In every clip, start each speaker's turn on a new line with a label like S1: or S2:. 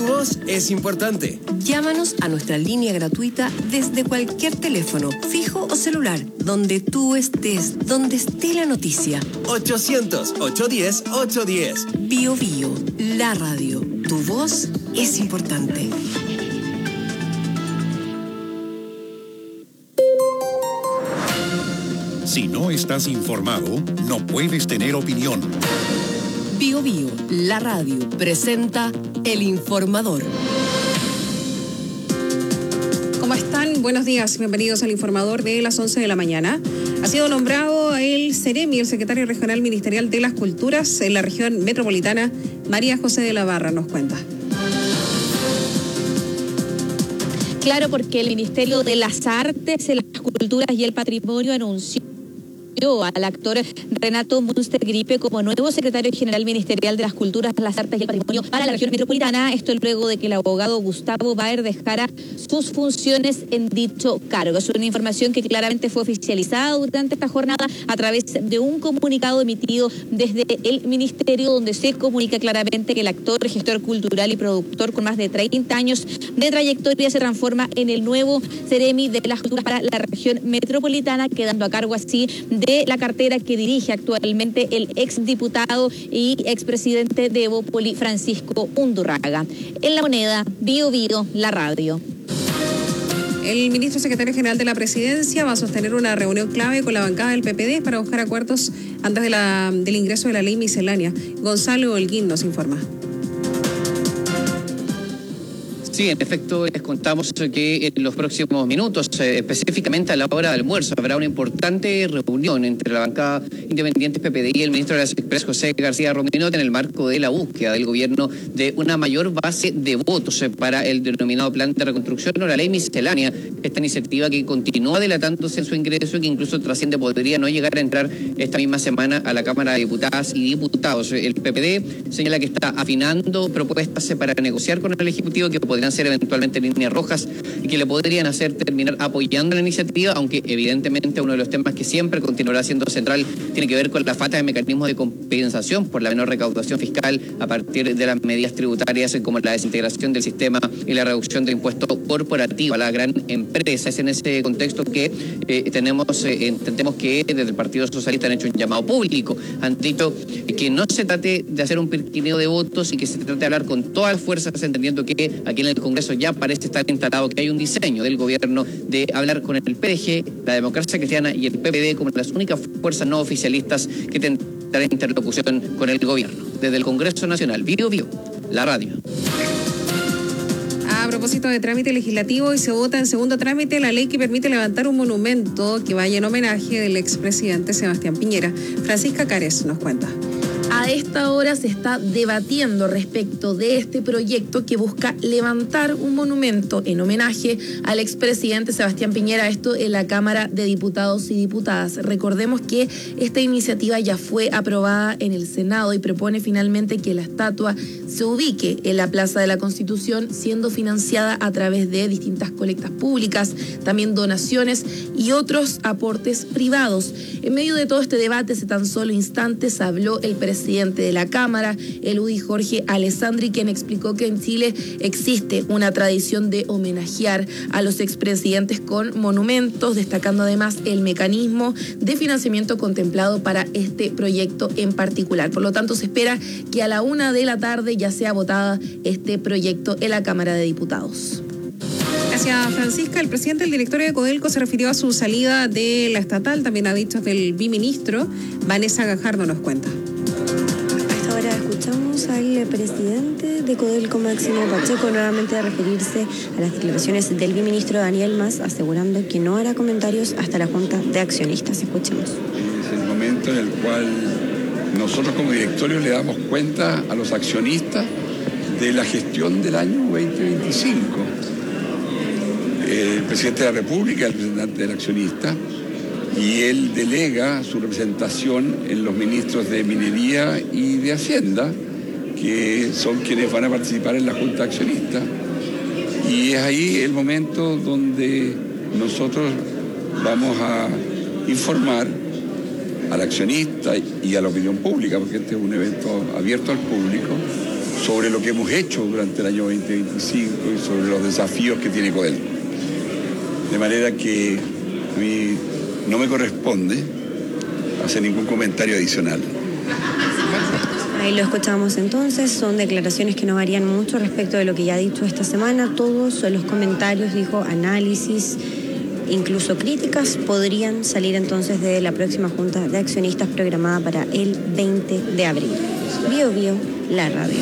S1: voz es importante.
S2: Llámanos a nuestra línea gratuita desde cualquier teléfono, fijo o celular, donde tú estés, donde esté la noticia.
S1: 800-810-810.
S2: Bio Bio, la radio. Tu voz es importante.
S3: Si no estás informado, no puedes tener opinión.
S2: Bio Bio, la radio, presenta El Informador.
S4: ¿Cómo están? Buenos días, bienvenidos al Informador de las 11 de la mañana. Ha sido nombrado el CEREMI, el secretario regional ministerial de las Culturas en la región metropolitana. María José de la Barra nos cuenta.
S5: Claro, porque el Ministerio de las Artes, las Culturas y el Patrimonio anunció al actor Renato Munster Gripe como nuevo secretario general ministerial de las Culturas, las Artes y el Patrimonio para la región metropolitana. Esto luego de que el abogado Gustavo Baer dejara sus funciones en dicho cargo. Es una información que claramente fue oficializada durante esta jornada a través de un comunicado emitido desde el ministerio, donde se comunica claramente que el actor, gestor cultural y productor con más de 30 años de trayectoria se transforma en el nuevo CEREMI de las Culturas para la región metropolitana, quedando a cargo así de la cartera que dirige actualmente el exdiputado y expresidente de Evópoli, Francisco Undurraga. En La Moneda, Bio Bio, la radio.
S4: El ministro secretario general de la Presidencia va a sostener una reunión clave con la bancada del PPD para buscar acuerdos antes del ingreso de la ley miscelánea. Gonzalo Holguín nos informa.
S6: Sí, en efecto, les contamos que en los próximos minutos, específicamente a la hora del almuerzo, habrá una importante reunión entre la bancada independiente PPD y el ministro de las Express, José García Rominot, en el marco de la búsqueda del gobierno de una mayor base de votos para el denominado plan de reconstrucción o la ley miscelánea. Esta iniciativa que continúa dilatándose en su ingreso y que incluso trasciende podría no llegar a entrar esta misma semana a la Cámara de Diputadas y Diputados. El PPD señala que está afinando propuestas para negociar con el Ejecutivo que podrían ser eventualmente líneas rojas y que le podrían hacer terminar apoyando la iniciativa, aunque evidentemente uno de los temas que siempre continuará siendo central tiene que ver con la falta de mecanismos de compensación por la menor recaudación fiscal a partir de las medidas tributarias como la desintegración del sistema y la reducción del impuesto corporativo a la gran empresa. Es en ese contexto que entendemos que desde el Partido Socialista han hecho un llamado público. Han dicho que no se trate de hacer un pirquineo de votos y que se trate de hablar con todas las fuerzas, entendiendo que aquí en el Congreso ya parece estar instalado que hay un diseño del gobierno de hablar con el PDG, la Democracia Cristiana y el PPD como las únicas fuerzas no oficialistas que tendrán interlocución con el gobierno. Desde el Congreso Nacional, Bio Bio, la radio.
S4: A propósito de trámite legislativo, hoy se vota en segundo trámite la ley que permite levantar un monumento que vaya en homenaje del expresidente Sebastián Piñera. Francisca Cárez nos cuenta.
S7: A esta hora se está debatiendo respecto de este proyecto que busca levantar un monumento en homenaje al expresidente Sebastián Piñera, esto en la Cámara de Diputados y Diputadas. Recordemos que esta iniciativa ya fue aprobada en el Senado y propone finalmente que la estatua se ubique en la Plaza de la Constitución, siendo financiada a través de distintas colectas públicas, también donaciones y otros aportes privados. En medio de todo este debate, hace tan solo instantes habló el presidente de la Cámara, el UDI Jorge Alessandri, quien explicó que en Chile existe una tradición de homenajear a los expresidentes con monumentos, destacando además el mecanismo de financiamiento contemplado para este proyecto en particular. Por lo tanto, se espera que a la 1 de la tarde ya sea votada este proyecto en la Cámara de Diputados.
S4: Gracias, Francisca. El presidente del directorio de Codelco se refirió a su salida de la estatal, también ha dicho del biministro. Vanessa Gajardo nos cuenta.
S8: Ahora escuchamos al presidente de Codelco, Máximo Pacheco, nuevamente referirse a las declaraciones del biministro Daniel Mas, asegurando que no hará comentarios hasta la Junta de Accionistas. Escuchemos.
S9: Es el momento en el cual nosotros como directorio le damos cuenta a los accionistas de la gestión del año 2025. El presidente de la República, el representante del accionista, y él delega su representación en los ministros de Minería y de Hacienda, que son quienes van a participar en la Junta Accionista. Y es ahí el momento donde nosotros vamos a informar al accionista y a la opinión pública, porque este es un evento abierto al público, sobre lo que hemos hecho durante el año 2025 y sobre los desafíos que tiene Codelco. De manera que a mí no me corresponde hacer ningún comentario adicional.
S8: Ahí lo escuchamos entonces, son declaraciones que no varían mucho respecto de lo que ya ha dicho esta semana. Todos los comentarios, dijo, análisis, incluso críticas, podrían salir entonces de la próxima Junta de Accionistas programada para el 20 de abril. Bio Bio, la radio.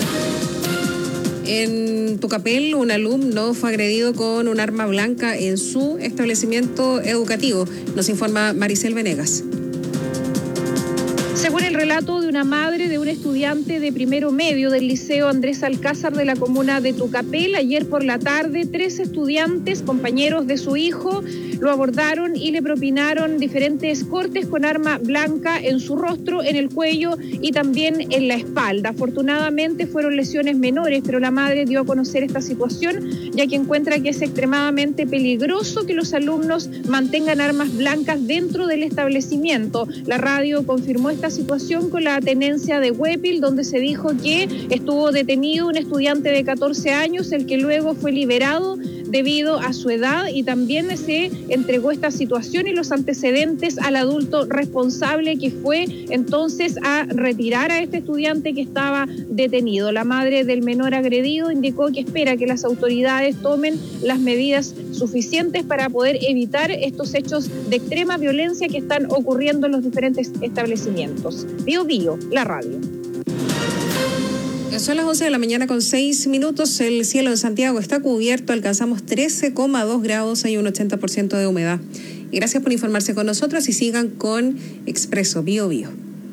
S4: En Tucapel, un alumno fue agredido con un arma blanca en su establecimiento educativo. Nos informa Maricel Venegas.
S1: Según el relato de una madre de un estudiante de primero medio del Liceo Andrés Alcázar de la comuna de Tucapel, ayer por la tarde, 3 estudiantes, compañeros de su hijo, lo abordaron y le propinaron diferentes cortes con arma blanca en su rostro, en el cuello y también en la espalda. Afortunadamente fueron lesiones menores, pero la madre dio a conocer esta situación, ya que encuentra que es extremadamente peligroso que los alumnos mantengan armas blancas dentro del establecimiento. La radio confirmó esta situación con la tenencia de Huépil, donde se dijo que estuvo detenido un estudiante de 14 años, el que luego fue liberado debido a su edad, y también se entregó esta situación y los antecedentes al adulto responsable, que fue entonces a retirar a este estudiante que estaba detenido. La madre del menor agredido indicó que espera que las autoridades tomen las medidas suficientes para poder evitar estos hechos de extrema violencia que están ocurriendo en los diferentes establecimientos. Bio Bio, la radio.
S4: Son las 11 de la mañana con 6 minutos. El cielo de Santiago está cubierto. Alcanzamos 13,2 grados. Hay un 80% de humedad. Y gracias por informarse con nosotros y sigan con Expreso Bio Bio.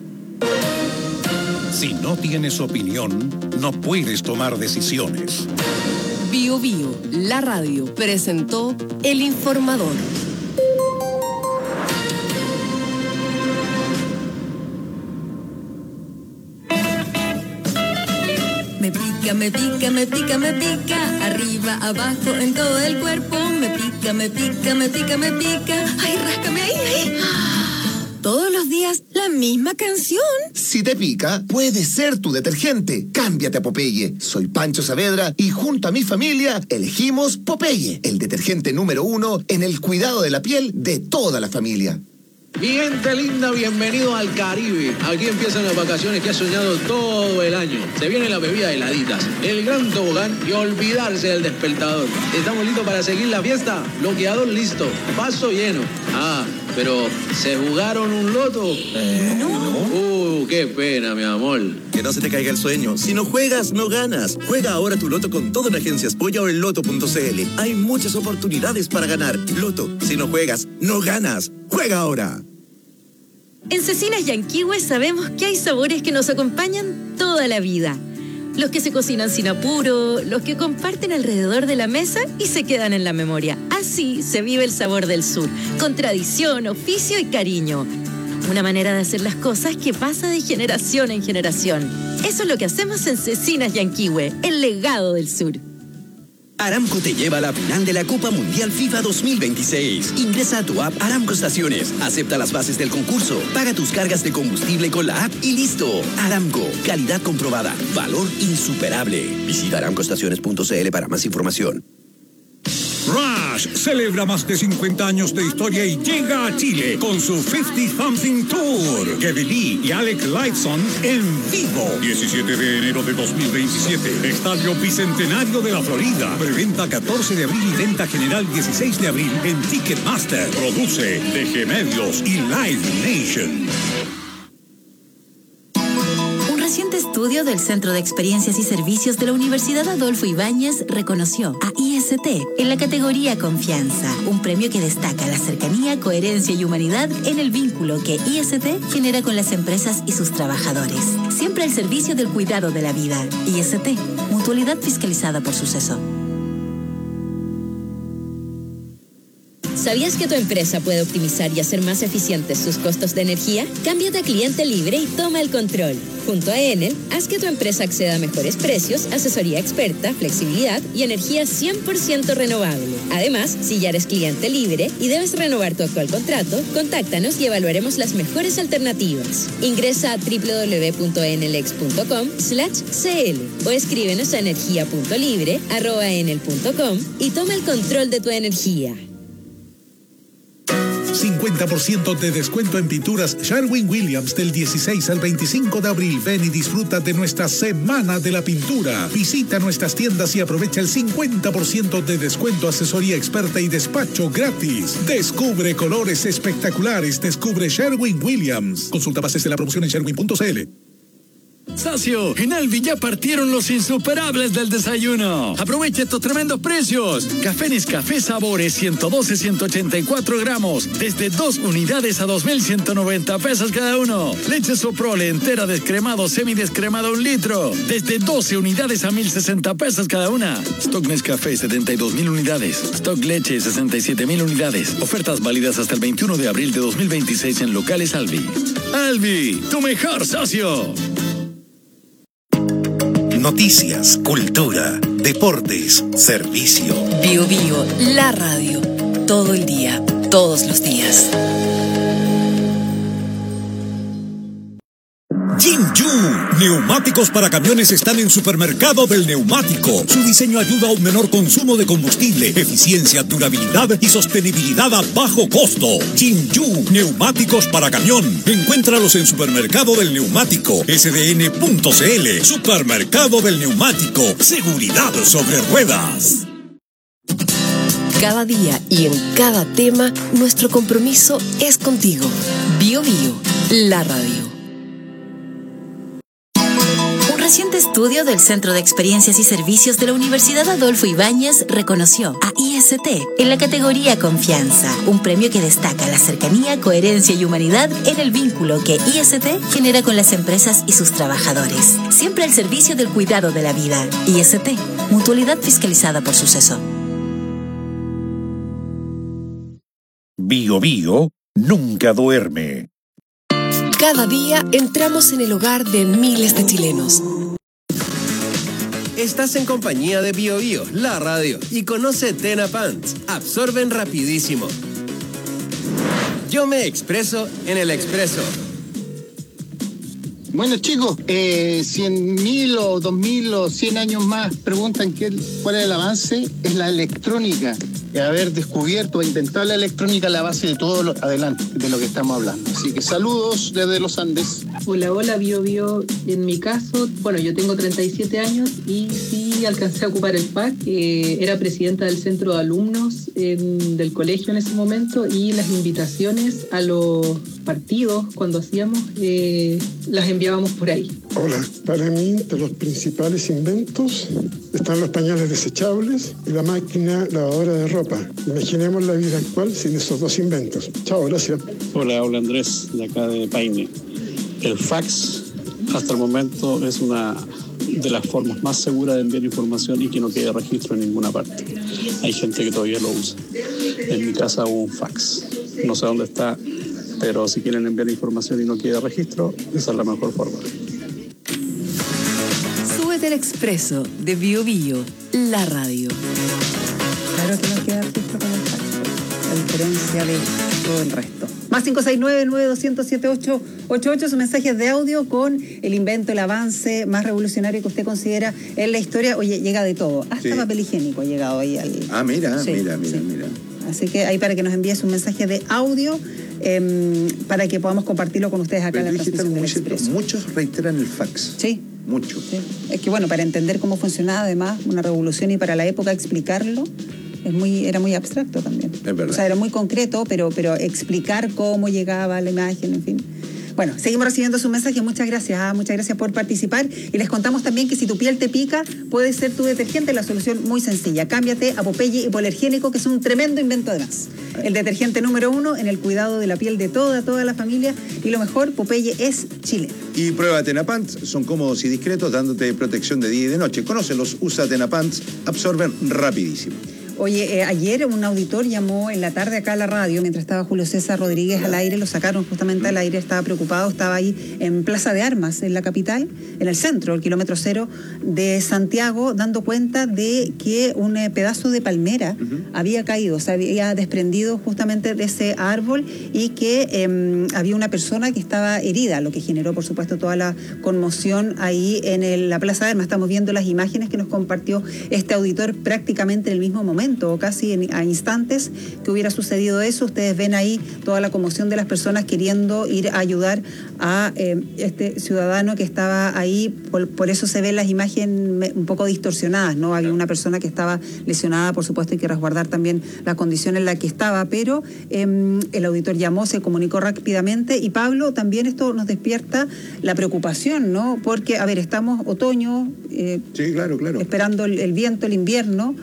S3: Si no tienes opinión, no puedes tomar decisiones.
S2: Bio Bio, la radio, presentó El Informador. Me pica, me pica, me pica, me pica, arriba, abajo, en todo el cuerpo. Me pica, me pica, me pica, me pica. Ay, ráscame ahí, ahí. Todos los días la misma canción.
S10: Si te pica, puede ser tu detergente. Cámbiate a Popeye. Soy Pancho Saavedra y junto a mi familia elegimos Popeye, el detergente número 1 en el cuidado de la piel de toda la familia.
S11: Mi gente linda, bienvenido al Caribe. Aquí empiezan las vacaciones que has soñado todo el año. Se vienen las bebidas heladitas, el gran tobogán y olvidarse del despertador. ¿Estamos listos para seguir la fiesta? Bloqueador listo, vaso lleno. Ah, pero ¿se jugaron un loto? No. Qué pena, mi amor.
S12: Que no se te caiga el sueño. Si no juegas, no ganas. Juega ahora tu loto con todo en Agencias Polla o en loto.cl. Hay muchas oportunidades para ganar. Loto, si no juegas, no ganas. ¡Juega ahora!
S13: En Cecinas Yanquihue sabemos que hay sabores que nos acompañan toda la vida. Los que se cocinan sin apuro, los que comparten alrededor de la mesa y se quedan en la memoria. Así se vive el sabor del sur, con tradición, oficio y cariño. Una manera de hacer las cosas que pasa de generación en generación. Eso es lo que hacemos en Cecinas Yanquihue, el legado del sur.
S14: Aramco te lleva a la final de la Copa Mundial FIFA 2026. Ingresa a tu app Aramco Estaciones, acepta las bases del concurso, paga tus cargas de combustible con la app y listo. Aramco, calidad comprobada, valor insuperable. Visita aramcoestaciones.cl para más información.
S3: Rush celebra más de 50 años de historia y llega a Chile con su 50 Something Tour. Kevin Lee y Alec Lifeson en vivo. 17 de enero de 2027. Estadio Bicentenario de la Florida. Preventa 14 de abril y venta general 16 de abril en Ticketmaster. Produce DG Medios y Live Nation.
S13: Reciente estudio del Centro de Experiencias y Servicios de la Universidad Adolfo Ibáñez reconoció a IST en la categoría Confianza, un premio que destaca la cercanía, coherencia y humanidad en el vínculo que IST genera con las empresas y sus trabajadores. Siempre al servicio del cuidado de la vida. IST, mutualidad fiscalizada por Suceso. ¿Sabías que tu empresa puede optimizar y hacer más eficientes sus costos de energía? Cámbiate a Cliente Libre y toma el control. Junto a Enel, haz que tu empresa acceda a mejores precios, asesoría experta, flexibilidad y energía 100% renovable. Además, si ya eres cliente libre y debes renovar tu actual contrato, contáctanos y evaluaremos las mejores alternativas. Ingresa a www.enelex.com/cl o escríbenos a energia.libre@enel.com y toma el control de tu energía.
S15: 50% de descuento en pinturas Sherwin-Williams del 16 al 25 de abril. Ven y disfruta de nuestra Semana de la Pintura. Visita nuestras tiendas y aprovecha el 50% de descuento, asesoría experta y despacho gratis. Descubre colores espectaculares. Descubre Sherwin-Williams. Consulta bases de la promoción en sherwin.cl.
S16: Socio, en Alvi ya partieron los insuperables del desayuno. Aprovecha estos tremendos precios. Café Nescafé Sabores 112-184 gramos, desde 2 unidades a 2.190 pesos cada uno. Leche Soprole entera descremado, semidescremado 1 litro, desde 12 unidades a 1.060 pesos cada una. Stock Nescafé 72.000 unidades. Stock Leche 67.000 unidades. Ofertas válidas hasta el 21 de abril de 2026 en locales Alvi. Alvi, tu mejor socio.
S17: Noticias, cultura, deportes, servicio.
S18: Bio Bio, la radio. Todo el día, todos los días.
S3: Jinju, neumáticos para camiones están en Supermercado del Neumático. Su diseño ayuda a un menor consumo de combustible, eficiencia, durabilidad y sostenibilidad a bajo costo. Jinju, neumáticos para camión. Encuéntralos en Supermercado del Neumático, sdn.cl. Supermercado del Neumático, seguridad sobre ruedas.
S18: Cada día y en cada tema, nuestro compromiso es contigo. Bio Bio, la radio. Un reciente estudio del Centro de Experiencias y Servicios de la Universidad Adolfo Ibáñez reconoció a IST en la categoría Confianza, un premio que destaca la cercanía, coherencia y humanidad en el vínculo que IST genera con las empresas y sus trabajadores. Siempre al servicio del cuidado de la vida. IST, mutualidad fiscalizada por Suceso.
S17: Bio Bio nunca duerme.
S18: Cada día entramos en el hogar de miles de chilenos.
S19: Estás en compañía de Bio Bio, la radio, y conoce Tena Pants. Absorben rapidísimo. Yo me expreso en el expreso.
S20: Bueno, chicos, 100.000 o 2.000 o 100 años más preguntan cuál es el avance. Es la electrónica. Haber descubierto e inventado la electrónica la base de todo lo adelante de lo que estamos hablando. Así que saludos desde los Andes.
S21: Hola, Bio Bio. En mi caso, bueno, yo tengo 37 años y sí alcancé a ocupar el PAC. Era presidenta del centro de alumnos del colegio en ese momento, y las invitaciones a los partidos cuando hacíamos las enviábamos por ahí.
S22: Hola, para mí entre los principales inventos están los pañales desechables y la máquina lavadora de ropa. Imaginemos la vida actual sin esos dos inventos. Chao, gracias.
S23: Hola, Andrés, de acá de Paine. El fax hasta el momento es una de las formas más seguras de enviar información y que no quede registro en ninguna parte. Hay gente que todavía lo usa. En mi casa hubo un fax. No sé dónde está, pero si quieren enviar información y no quede registro, esa es la mejor forma.
S18: Súbete al expreso de Bio Bio, la radio.
S4: Claro que no queda registro con el fax, a diferencia de todo el resto. Más 569-9200-7888, sus mensajes de audio con el invento, el avance más revolucionario que usted considera en la historia. Oye, llega de todo, hasta papel higiénico ha llegado ahí al...
S24: Mira.
S4: Así que ahí para que nos envíes un mensaje de audio para que podamos compartirlo con ustedes acá en la transmisión del Expreso.
S24: Muchos reiteran el fax.
S4: Sí.
S24: Mucho.
S4: Sí. Es que bueno, para entender cómo funcionaba además una revolución y para la época explicarlo, era muy abstracto también.
S24: Es verdad.
S4: O sea, era muy concreto, pero explicar cómo llegaba la imagen, en fin. Bueno, seguimos recibiendo sus mensajes. Muchas gracias por participar. Y les contamos también que si tu piel te pica, puede ser tu detergente la solución muy sencilla. Cámbiate a Popeye Hipoalergénico, que es un tremendo invento además. El detergente número 1 en el cuidado de la piel de toda la familia. Y lo mejor, Popeye es chileno.
S24: Y prueba Tena Pants, son cómodos y discretos, dándote protección de día y de noche. Conócelos, usa Tena Pants, absorben rapidísimo.
S5: Oye, ayer un auditor llamó en la tarde acá a la radio, mientras estaba Julio César Rodríguez al aire, lo sacaron justamente al aire, estaba preocupado, estaba ahí en Plaza de Armas, en la capital, en el centro, el kilómetro 0 de Santiago, dando cuenta de que un pedazo de palmera había caído, se había desprendido justamente de ese árbol y que había una persona que estaba herida, lo que generó, por supuesto, toda la conmoción ahí en la Plaza de Armas. Estamos viendo las imágenes que nos compartió este auditor prácticamente en el mismo momento, o casi a instantes que hubiera sucedido eso. Ustedes ven ahí toda la conmoción de las personas queriendo ir a ayudar a este ciudadano que estaba ahí, por eso se ven las imágenes un poco distorsionadas, ¿no? Había una persona que estaba lesionada, por supuesto hay que resguardar también la condición en la que estaba, pero el auditor llamó, se comunicó rápidamente. Y Pablo, también esto nos despierta la preocupación, ¿no? Porque, a ver, estamos otoño,
S24: sí, claro.
S5: esperando el viento, el invierno.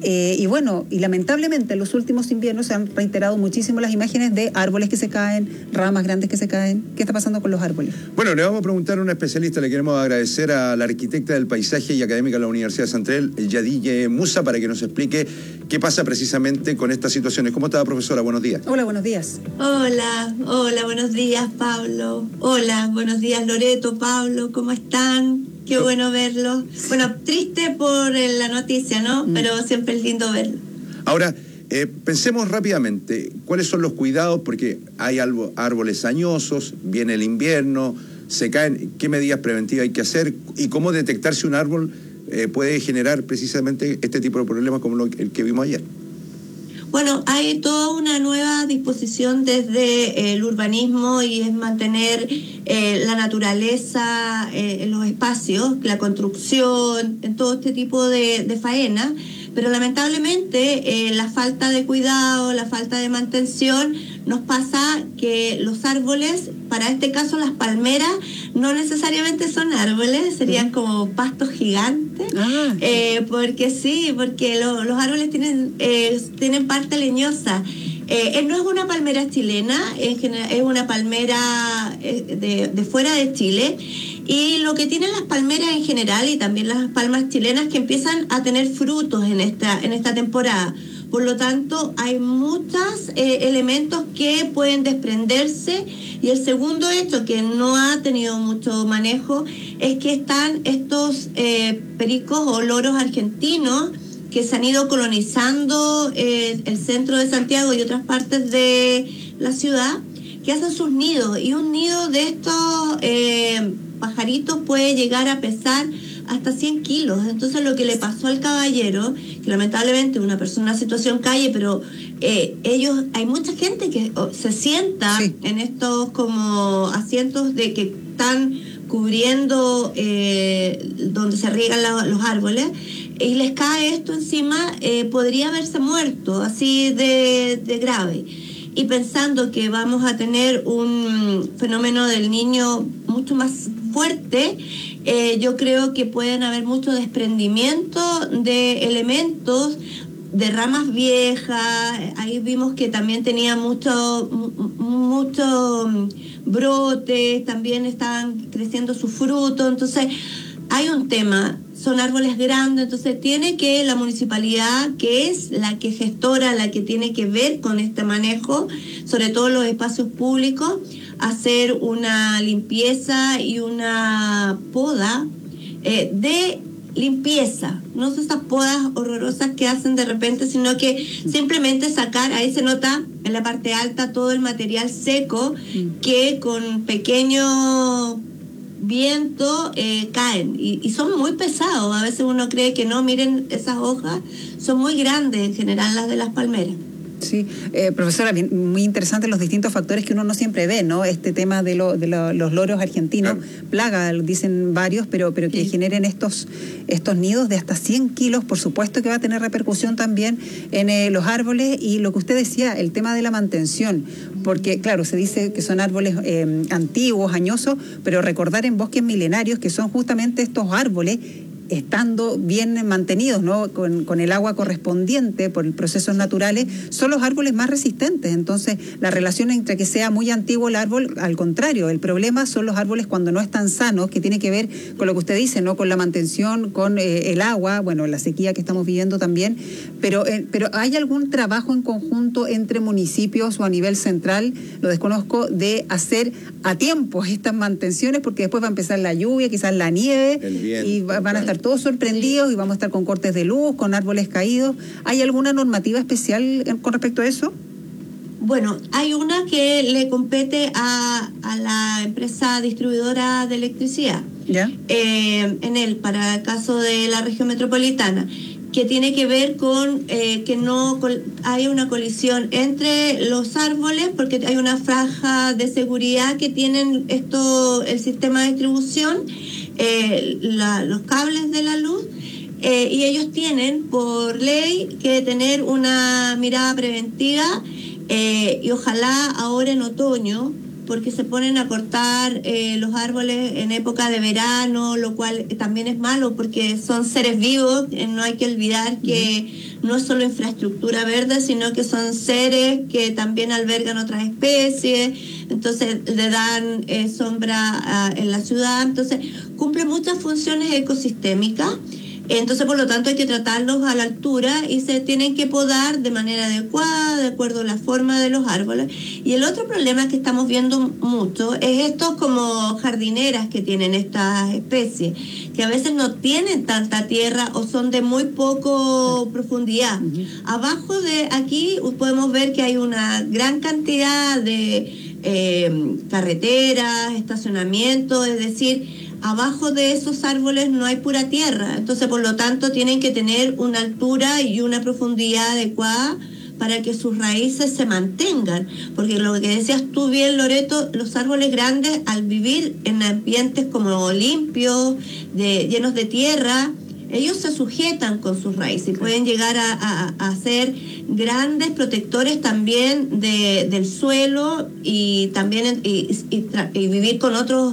S5: Y bueno, y lamentablemente en los últimos inviernos se han reiterado muchísimo las imágenes de árboles que se caen, ramas grandes que se caen. ¿Qué está pasando con los árboles?
S24: Bueno, le vamos a preguntar a una especialista, le queremos agradecer a la arquitecta del paisaje y académica de la Universidad de Santrel, Yadille Musa, para que nos explique qué pasa precisamente con estas situaciones. ¿Cómo está, profesora? Buenos días.
S5: Hola, buenos días.
S6: Hola, buenos días, Pablo. Hola, buenos días, Loreto, Pablo, ¿cómo están? Qué bueno verlos. Bueno, triste por la noticia, ¿no? Pero siempre es lindo verlo.
S24: Ahora, pensemos rápidamente, ¿cuáles son los cuidados? Porque hay árboles añosos, viene el invierno, se caen. ¿Qué medidas preventivas hay que hacer? ¿Y cómo detectar si un árbol puede generar precisamente este tipo de problemas como el que vimos ayer?
S6: Bueno, hay toda una nueva disposición desde el urbanismo y es mantener la naturaleza en los espacios, la construcción, en todo este tipo de faena, pero lamentablemente la falta de cuidado, la falta de mantención nos pasa que los árboles, para este caso las palmeras, no necesariamente son árboles, serían como pastos gigantes, porque los árboles tienen parte leñosa. No es una palmera chilena, en general, es una palmera de fuera de Chile. Y lo que tienen las palmeras en general y también las palmas chilenas, que empiezan a tener frutos en esta temporada. Por lo tanto, hay muchos elementos que pueden desprenderse. Y el segundo hecho, que no ha tenido mucho manejo, es que están estos pericos o loros argentinos que se han ido colonizando el centro de Santiago y otras partes de la ciudad, que hacen sus nidos. Y un nido de estos pajaritos puede llegar a pesar hasta 100 kilos. Entonces, lo que le pasó al caballero, que lamentablemente una persona en situación calle, pero hay mucha gente que se sienta en estos como asientos de que están cubriendo donde se riegan los árboles, y les cae esto encima, podría haberse muerto, así de grave. Y pensando que vamos a tener un fenómeno del niño mucho más fuerte, yo creo que pueden haber mucho desprendimiento de elementos, de ramas viejas. Ahí vimos que también tenía mucho brote, también estaban creciendo sus frutos. Entonces hay un tema, son árboles grandes, entonces tiene que la municipalidad, que es la que gestora, la que tiene que ver con este manejo, sobre todo los espacios públicos, hacer una limpieza y una poda de limpieza, no son esas podas horrorosas que hacen de repente, sino que simplemente sacar. Ahí se nota en la parte alta todo el material seco que con pequeño viento caen y son muy pesados. A veces uno cree que no, miren esas hojas, son muy grandes en general las de las palmeras.
S5: Sí, profesora, muy interesante los distintos factores que uno no siempre ve, ¿no? Este tema de los loros argentinos, plaga, dicen varios, pero que generen estos nidos de hasta 100 kilos, por supuesto que va a tener repercusión también en los árboles. Y lo que usted decía, el tema de la mantención, porque claro, se dice que son árboles antiguos, añosos, pero recordar en bosques milenarios que son justamente estos árboles estando bien mantenidos, ¿no? Con el agua correspondiente por procesos naturales, son los árboles más resistentes. Entonces, la relación entre que sea muy antiguo el árbol, al contrario, el problema son los árboles cuando no están sanos, que tiene que ver con lo que usted dice, ¿no? Con la mantención, con el agua, bueno, la sequía que estamos viviendo también, pero ¿hay algún trabajo en conjunto entre municipios o a nivel central, lo desconozco, de hacer a tiempo estas mantenciones? Porque después va a empezar la lluvia, quizás la nieve, y van a estar todos sorprendidos y vamos a estar con cortes de luz, con árboles caídos. ¿Hay alguna normativa especial con respecto a eso?
S6: Bueno, hay una que le compete a la empresa distribuidora de electricidad,
S5: ¿ya?
S6: Para el caso de la región metropolitana, que tiene que ver con que no haya una colisión entre los árboles, porque hay una franja de seguridad que tienen el sistema de distribución, los cables de la luz, y ellos tienen por ley que tener una mirada preventiva, y ojalá ahora en otoño, porque se ponen a cortar los árboles en época de verano, lo cual también es malo porque son seres vivos. No hay que olvidar que no es solo infraestructura verde, sino que son seres que también albergan otras especies, entonces le dan sombra en la ciudad, entonces cumple muchas funciones ecosistémicas. Entonces, por lo tanto, hay que tratarlos a la altura y se tienen que podar de manera adecuada, de acuerdo a la forma de los árboles. Y el otro problema que estamos viendo mucho es estos como jardineras que tienen estas especies, que a veces no tienen tanta tierra o son de muy poco profundidad. Abajo de aquí podemos ver que hay una gran cantidad de carreteras, estacionamientos, es decir, abajo de esos árboles no hay pura tierra, entonces por lo tanto tienen que tener una altura y una profundidad adecuada para que sus raíces se mantengan, porque lo que decías tú bien, Loreto, los árboles grandes al vivir en ambientes como limpios, llenos de tierra, ellos se sujetan con sus raíces y pueden llegar a ser grandes protectores también del suelo y también y vivir con otros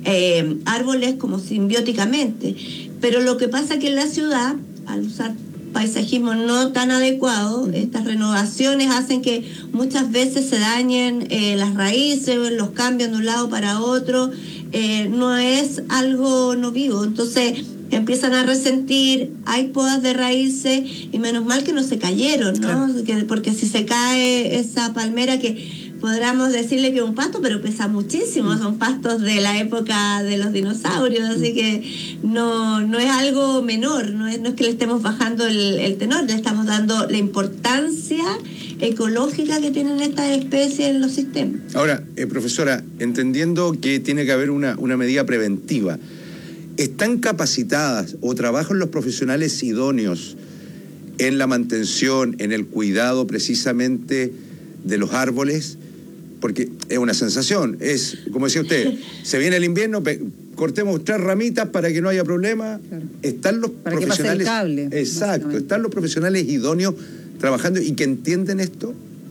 S6: árboles como simbióticamente. Pero lo que pasa que en la ciudad, al usar paisajismo no tan adecuado, estas renovaciones hacen que muchas veces se dañen las raíces, los cambian de un lado para otro, no es algo no vivo, entonces empiezan a resentir, hay podas de raíces y menos mal que no se cayeron, ¿no? Claro. Porque si se cae esa palmera, que podríamos decirle que es un pasto, pero pesa muchísimo, son pastos de la época de los dinosaurios, así que no es algo menor, no es que le estemos bajando el tenor, le estamos dando la importancia ecológica que tienen estas especies en los sistemas.
S24: Ahora, profesora, entendiendo que tiene que haber una medida preventiva, ¿están capacitadas o trabajan los profesionales idóneos en la mantención, en el cuidado precisamente de los árboles? Porque es una sensación, es, como decía usted, se viene el invierno, cortemos 3 ramitas para que no haya problema. Claro. Están los para profesionales...
S5: que pase el cable.
S24: Exacto, están los profesionales idóneos trabajando y que entienden esto.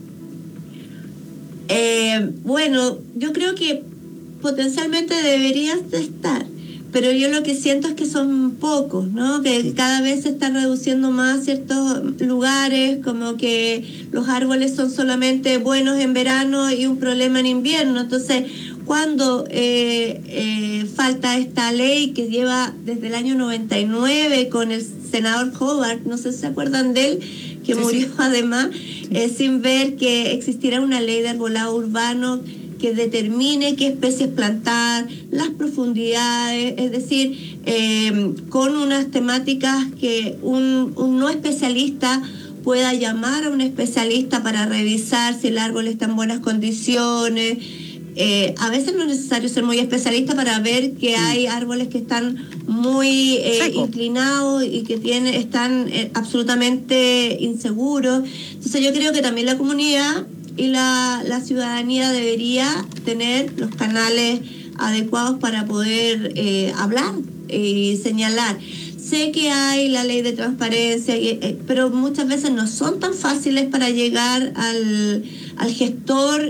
S6: Bueno, yo creo que potencialmente deberías de estar, pero yo lo que siento es que son pocos, ¿no? Que cada vez se están reduciendo más ciertos lugares, como que los árboles son solamente buenos en verano y un problema en invierno. Entonces, cuando falta esta ley que lleva desde el año 99 con el senador Hobart, no sé si se acuerdan de él, que murió además, sin ver que existiera una ley de arbolado urbano que determine qué especies plantar, las profundidades, es decir, con unas temáticas que un no especialista pueda llamar a un especialista para revisar si el árbol está en buenas condiciones. A veces no es necesario ser muy especialista para ver que hay árboles que están muy inclinados y que están absolutamente inseguros. Entonces yo creo que también la comunidad y la ciudadanía debería tener los canales adecuados para poder hablar y señalar. Sé que hay la ley de transparencia, pero muchas veces no son tan fáciles para llegar al gestor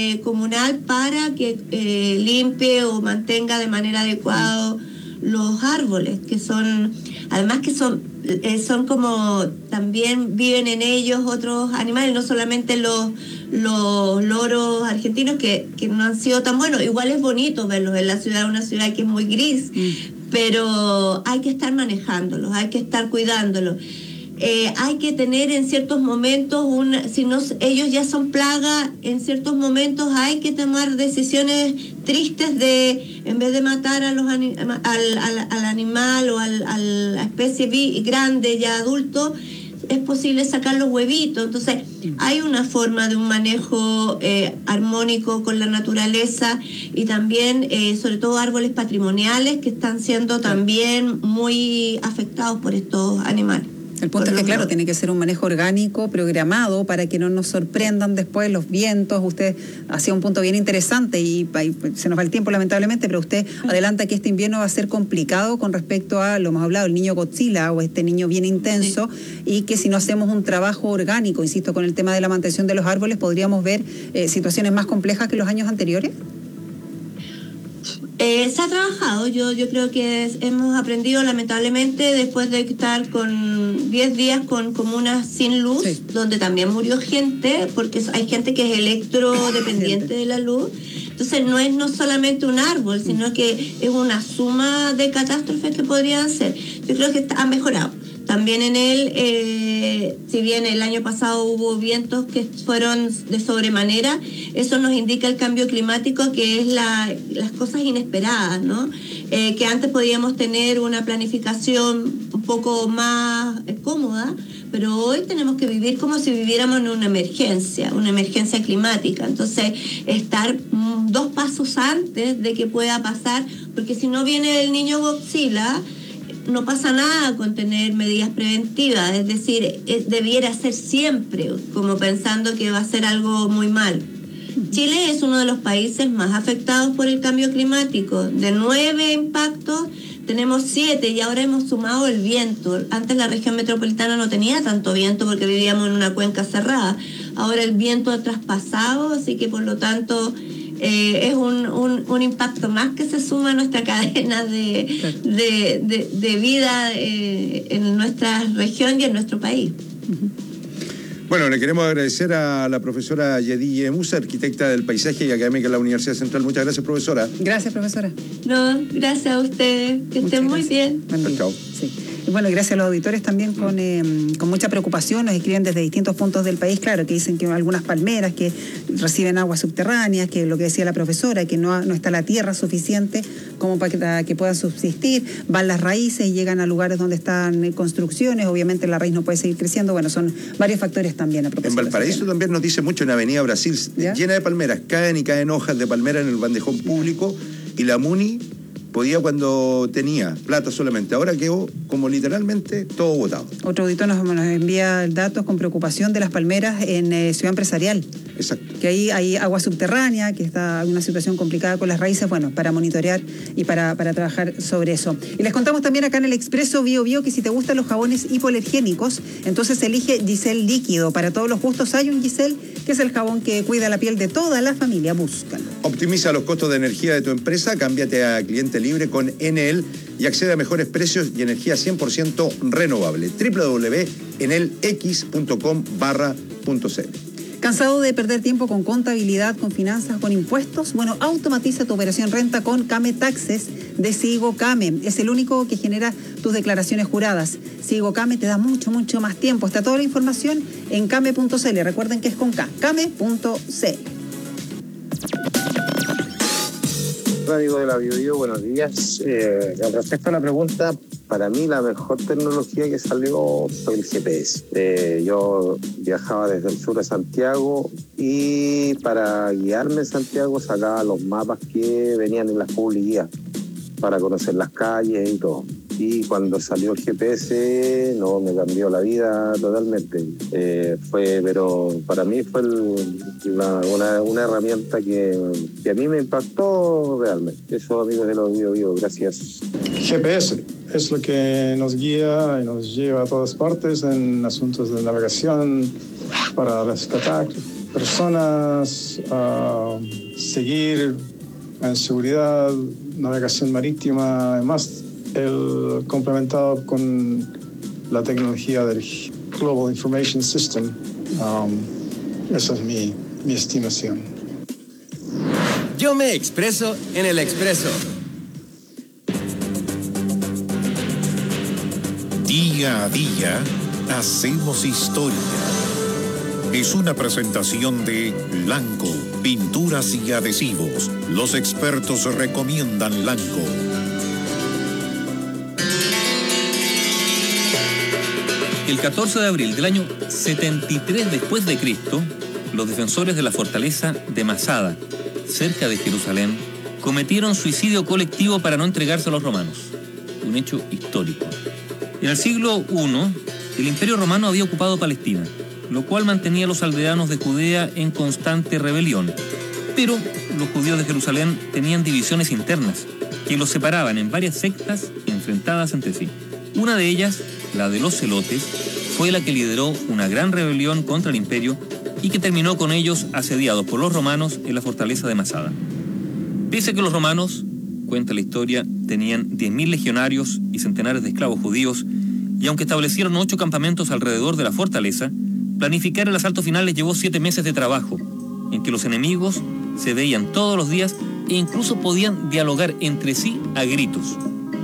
S6: comunal para que limpie o mantenga de manera adecuada los árboles, que son, además que son como, también viven en ellos otros animales, no solamente los loros argentinos que no han sido tan buenos. Igual es bonito verlos en la ciudad, una ciudad que es muy gris, pero hay que estar manejándolos, hay que estar cuidándolos. Hay que tener en ciertos momentos, si no, ellos ya son plaga, en ciertos momentos hay que tomar decisiones tristes de, en vez de matar a los al animal o a la especie grande ya adulto, es posible sacar los huevitos. Entonces hay una forma de un manejo armónico con la naturaleza, y también sobre todo árboles patrimoniales que están siendo también muy afectados por estos animales.
S5: El punto es que, claro, tiene que ser un manejo orgánico, programado, para que no nos sorprendan después los vientos. Usted hacía un punto bien interesante y se nos va el tiempo lamentablemente, pero usted adelanta que este invierno va a ser complicado con respecto a, lo hemos hablado, el niño Godzilla o este niño bien intenso, y que si no hacemos un trabajo orgánico, insisto, con el tema de la mantención de los árboles, podríamos ver situaciones más complejas que los años anteriores.
S6: Se ha trabajado, yo creo que hemos aprendido lamentablemente después de estar con 10 días con comunas sin luz, donde también murió gente, porque hay gente que es electrodependiente de la luz. Entonces no solamente un árbol, sino que es una suma de catástrofes que podrían ser. Yo creo que ha mejorado. También en él, si bien el año pasado hubo vientos que fueron de sobremanera, eso nos indica el cambio climático, que es las cosas inesperadas, ¿no? Que antes podíamos tener una planificación un poco más cómoda, pero hoy tenemos que vivir como si viviéramos en una emergencia climática. Entonces, estar 2 pasos antes de que pueda pasar, porque si no viene el niño Godzilla, no pasa nada con tener medidas preventivas, es decir, debiera ser siempre como pensando que va a ser algo muy mal. Chile es uno de los países más afectados por el cambio climático. De 9 impactos, tenemos 7 y ahora hemos sumado el viento. Antes la región metropolitana no tenía tanto viento porque vivíamos en una cuenca cerrada. Ahora el viento ha traspasado, así que por lo tanto es un impacto más que se suma a nuestra cadena de vida en nuestra región y en nuestro país.
S24: Bueno, le queremos agradecer a la profesora Yediye Musa, arquitecta del paisaje y académica de la Universidad Central. Muchas gracias, profesora.
S5: Gracias, profesora.
S6: No, gracias a ustedes. Que estén muy bien.
S24: Chao.
S5: Sí. Y bueno, gracias a los auditores también con mucha preocupación. Nos escriben desde distintos puntos del país, claro, que dicen que algunas palmeras que reciben aguas subterráneas, que lo que decía la profesora, que no está la tierra suficiente como para que puedan subsistir, van las raíces y llegan a lugares donde están construcciones, obviamente la raíz no puede seguir creciendo. Bueno, son varios factores también.
S24: En Valparaíso también nos dice mucho, en Avenida Brasil, llena de palmeras, caen hojas de palmera en el bandejón público, y la MUNI podía cuando tenía plata solamente. Ahora quedó como literalmente todo botado.
S5: Otro auditor nos envía datos con preocupación de las palmeras en Ciudad Empresarial.
S24: Exacto.
S5: Que ahí hay agua subterránea, que está en una situación complicada con las raíces, bueno, para monitorear y para trabajar sobre eso. Y les contamos también acá en el Expreso Bio Bio que si te gustan los jabones hipoalergénicos, entonces elige Giselle Líquido. Para todos los gustos hay un Giselle, que es el jabón que cuida la piel de toda la familia. Búscalo.
S24: Optimiza los costos de energía de tu empresa, cámbiate a cliente libre con Enel y accede a mejores precios y energía 100% renovable. www.enelx.com/.cl.
S5: ¿Cansado de perder tiempo con contabilidad, con finanzas, con impuestos? Bueno, automatiza tu operación renta con Came Taxes de Sigo Came. Es el único que genera tus declaraciones juradas. Sigo Came te da mucho más tiempo. Está toda la información en came.cl. Recuerden que es con K, came.cl.
S1: Amigo de la Bio, buenos días. Al respecto a la pregunta, para mí la mejor tecnología que salió fue el GPS. Yo viajaba desde el sur a Santiago y para guiarme en Santiago sacaba los mapas que venían en las publicidades para conocer las calles y todo. Y cuando salió el GPS, no, me cambió la vida totalmente. Pero para mí fue una herramienta que a mí me impactó realmente. Eso, amigos de los Bio, gracias.
S22: GPS es lo que nos guía y nos lleva a todas partes en asuntos de navegación para rescatar personas, seguir en seguridad, navegación marítima, además
S2: complementado con la tecnología del Global Information System. Esa es mi estimación.
S19: Yo me expreso en el Expreso.
S17: Día a día hacemos historia. Es una presentación de Lanco, pinturas y adhesivos. Los expertos recomiendan Lanco.
S7: El 14 de abril del año 73 después de Cristo, los defensores de la fortaleza de Masada, cerca de Jerusalén, cometieron suicidio colectivo para no entregarse a los romanos. Un hecho histórico. En el siglo I, el Imperio Romano había ocupado Palestina, lo cual mantenía a los aldeanos de Judea en constante rebelión. Pero los judíos de Jerusalén tenían divisiones internas que los separaban en varias sectas enfrentadas entre sí. Una de ellas, la de los celotes, fue la que lideró una gran rebelión contra el imperio y que terminó con ellos asediados por los romanos en la fortaleza de Masada. Pese a que los romanos, cuenta la historia, tenían 10.000 legionarios y centenares de esclavos judíos, y aunque establecieron 8 campamentos alrededor de la fortaleza, planificar el asalto final les llevó 7 meses de trabajo, en que los enemigos se veían todos los días e incluso podían dialogar entre sí a gritos.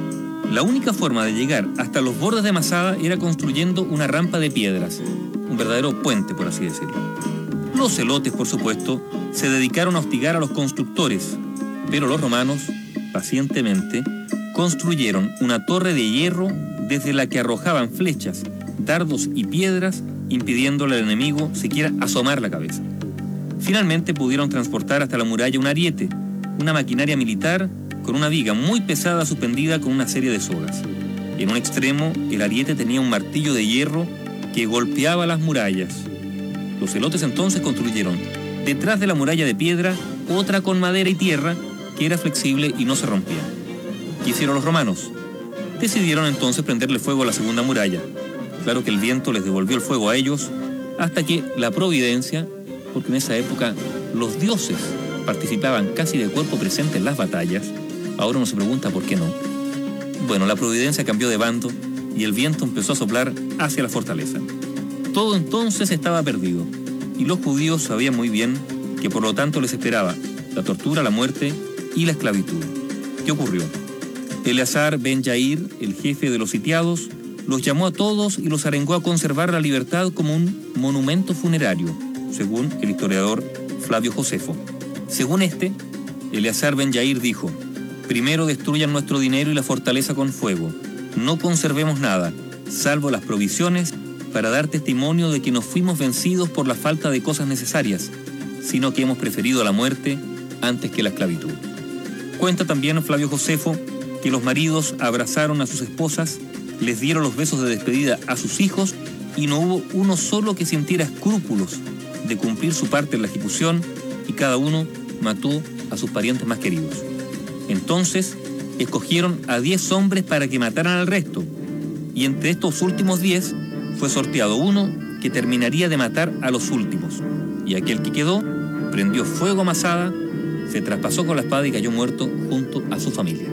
S7: La única forma de llegar hasta los bordes de Masada era construyendo una rampa de piedras, un verdadero puente, por así decirlo. Los celotes, por supuesto, se dedicaron a hostigar a los constructores, pero los romanos, pacientemente, construyeron una torre de hierro desde la que arrojaban flechas, dardos y piedras, impidiéndole al enemigo siquiera asomar la cabeza. Finalmente pudieron transportar hasta la muralla un ariete, una maquinaria militar con una viga muy pesada suspendida con una serie de sogas. En un extremo, el ariete tenía un martillo de hierro que golpeaba las murallas. Los celotes entonces construyeron, detrás de la muralla de piedra, otra con madera y tierra que era flexible y no se rompía. ¿Qué hicieron los romanos? Decidieron entonces prenderle fuego a la segunda muralla. Claro que el viento les devolvió el fuego a ellos, hasta que la providencia, porque en esa época los dioses participaban casi de cuerpo presente en las batallas, ahora uno se pregunta por qué no. Bueno, la providencia cambió de bando y el viento empezó a soplar hacia la fortaleza. Todo entonces estaba perdido, y los judíos sabían muy bien que por lo tanto les esperaba la tortura, la muerte y la esclavitud. ¿Qué ocurrió? Eleazar ben Yair, el jefe de los sitiados, los llamó a todos y los arengó a conservar la libertad como un monumento funerario, según el historiador Flavio Josefo. Según este, Eleazar ben Yair dijo: primero destruyan nuestro dinero y la fortaleza con fuego. No conservemos nada, salvo las provisiones, para dar testimonio de que no fuimos vencidos por la falta de cosas necesarias, sino que hemos preferido la muerte antes que la esclavitud. Cuenta también Flavio Josefo que los maridos abrazaron a sus esposas, les dieron los besos de despedida a sus hijos y no hubo uno solo que sintiera escrúpulos de cumplir su parte en la ejecución, y cada uno mató a sus parientes más queridos. Entonces escogieron a 10 hombres para que mataran al resto, y entre estos últimos 10 fue sorteado uno que terminaría de matar a los últimos, y aquel que quedó prendió fuego a Masada, se traspasó con la espada y cayó muerto junto a su familia.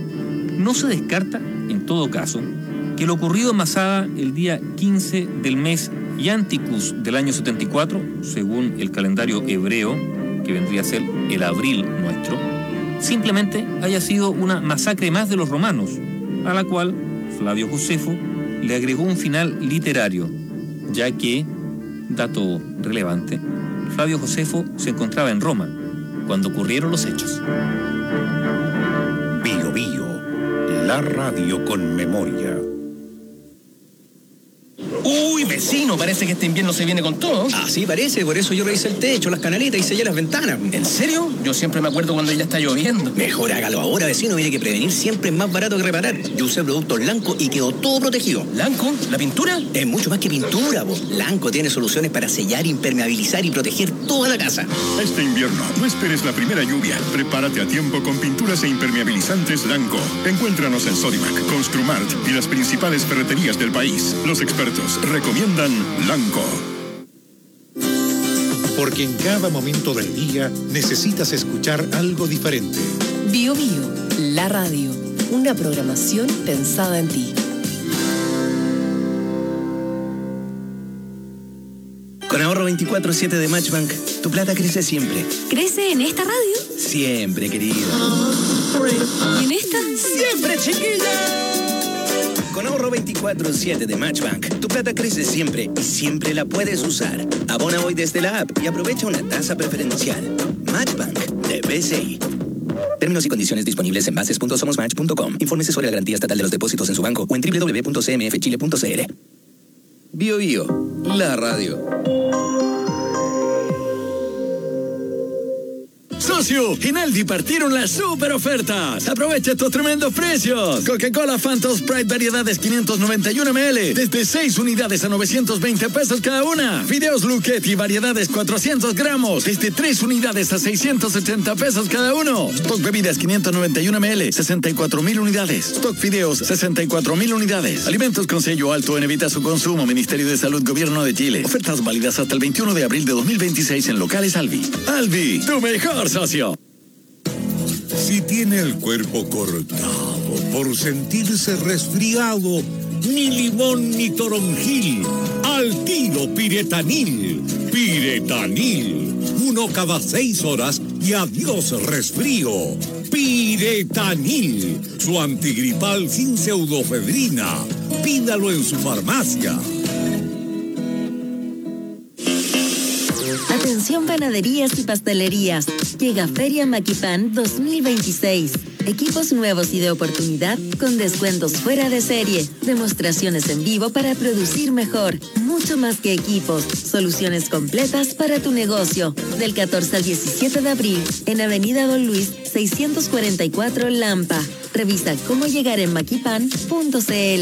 S7: No se descarta, en todo caso, que lo ocurrido en Masada el día 15 del mes Yanticus del año 74, según el calendario hebreo, que vendría a ser el abril nuestro, simplemente haya sido una masacre más de los romanos, a la cual Flavio Josefo le agregó un final literario, ya que, dato relevante, Flavio Josefo se encontraba en Roma cuando ocurrieron los hechos.
S17: Bio Bio, la radio con memoria.
S8: Uy, vecino, parece que este invierno se viene con todo.
S9: Así parece, por eso yo revisé el techo, las canaletas y sellé las ventanas.
S8: ¿En serio? Yo siempre me acuerdo cuando ya está lloviendo.
S9: Mejor hágalo ahora, vecino, mire que prevenir siempre es más barato que reparar. Yo usé productos Lanco y quedó todo protegido.
S8: ¿Lanco? ¿La pintura?
S9: Es mucho más que pintura, vos. Lanco tiene soluciones para sellar, impermeabilizar y proteger toda la casa.
S25: Este invierno, no esperes la primera lluvia. Prepárate a tiempo con pinturas e impermeabilizantes Lanco. Encuéntranos en Sodimac, Construmart y las principales ferreterías del país. Los expertos recomiendan Lanco.
S17: Porque en cada momento del día necesitas escuchar algo diferente.
S18: Bio Bio, la radio.
S10: una programación pensada en ti.
S9: Con ahorro 24/7 de Matchbank, tu plata crece siempre.
S10: ¿Crece en esta radio?
S9: Siempre, querido.
S10: ¿Y en esta?
S9: ¡Siempre, chiquilla! Con ahorro 24/7 de Matchbank, tu plata crece siempre y siempre la puedes usar. Abona hoy desde la app y aprovecha una tasa preferencial. Matchbank de BCI. Términos y condiciones disponibles en bases.somosmatch.com. Infórmese sobre la garantía estatal de los depósitos en su banco o en www.cmfchile.cl. Bio Bio, la radio.
S16: Socio, en Aldi partieron las super ofertas. Aprovecha estos tremendos precios. Coca-Cola Fanta Sprite variedades 591 ml desde 6 unidades a 920 pesos cada una. Fideos Luchetti variedades 400 gramos desde 3 unidades a 680 pesos cada uno. Stock bebidas 591 ml 64.000 unidades. Stock fideos 64.000 unidades. Alimentos con sello alto en evita su consumo. Ministerio de Salud, Gobierno de Chile. Ofertas válidas hasta el 21 de abril de 2026 en locales Alvi. Alvi, tu mejor socio.
S3: Si tiene el cuerpo cortado por sentirse resfriado, ni limón ni toronjil, al tiro Piretanil. Piretanil, 1 cada 6 horas y adiós resfrío. Piretanil, su antigripal sin pseudofedrina. Pídalo en su farmacia.
S18: Atención panaderías y pastelerías. Llega Feria Maquipan 2026. Equipos nuevos y de oportunidad con descuentos fuera de serie. Demostraciones en vivo para producir mejor. Mucho más que equipos. Soluciones completas para tu negocio. Del 14 al 17 de abril en Avenida Don Luis 644 Lampa. Revisa cómo llegar en maquipan.cl.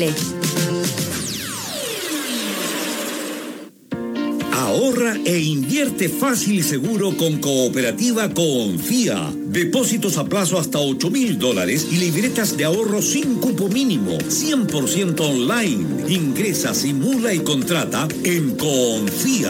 S3: Ahorra e invierte fácil y seguro con Cooperativa Confía. Depósitos a plazo hasta $8,000 y libretas de ahorro sin cupo mínimo. 100% online. Ingresa, simula y contrata en Confía.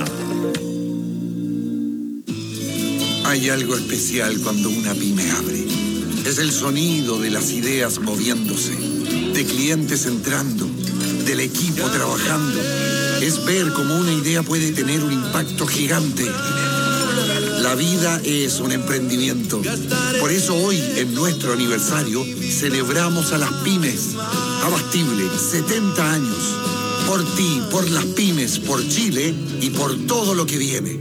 S11: Hay algo especial cuando una pyme abre. Es el sonido de las ideas moviéndose, de clientes entrando, del equipo trabajando. Es ver cómo una idea puede tener un impacto gigante. La vida es un emprendimiento. Por eso hoy, en nuestro aniversario, celebramos a las pymes. Abastible, 70 años. Por ti, por las pymes, por Chile y por todo lo que viene.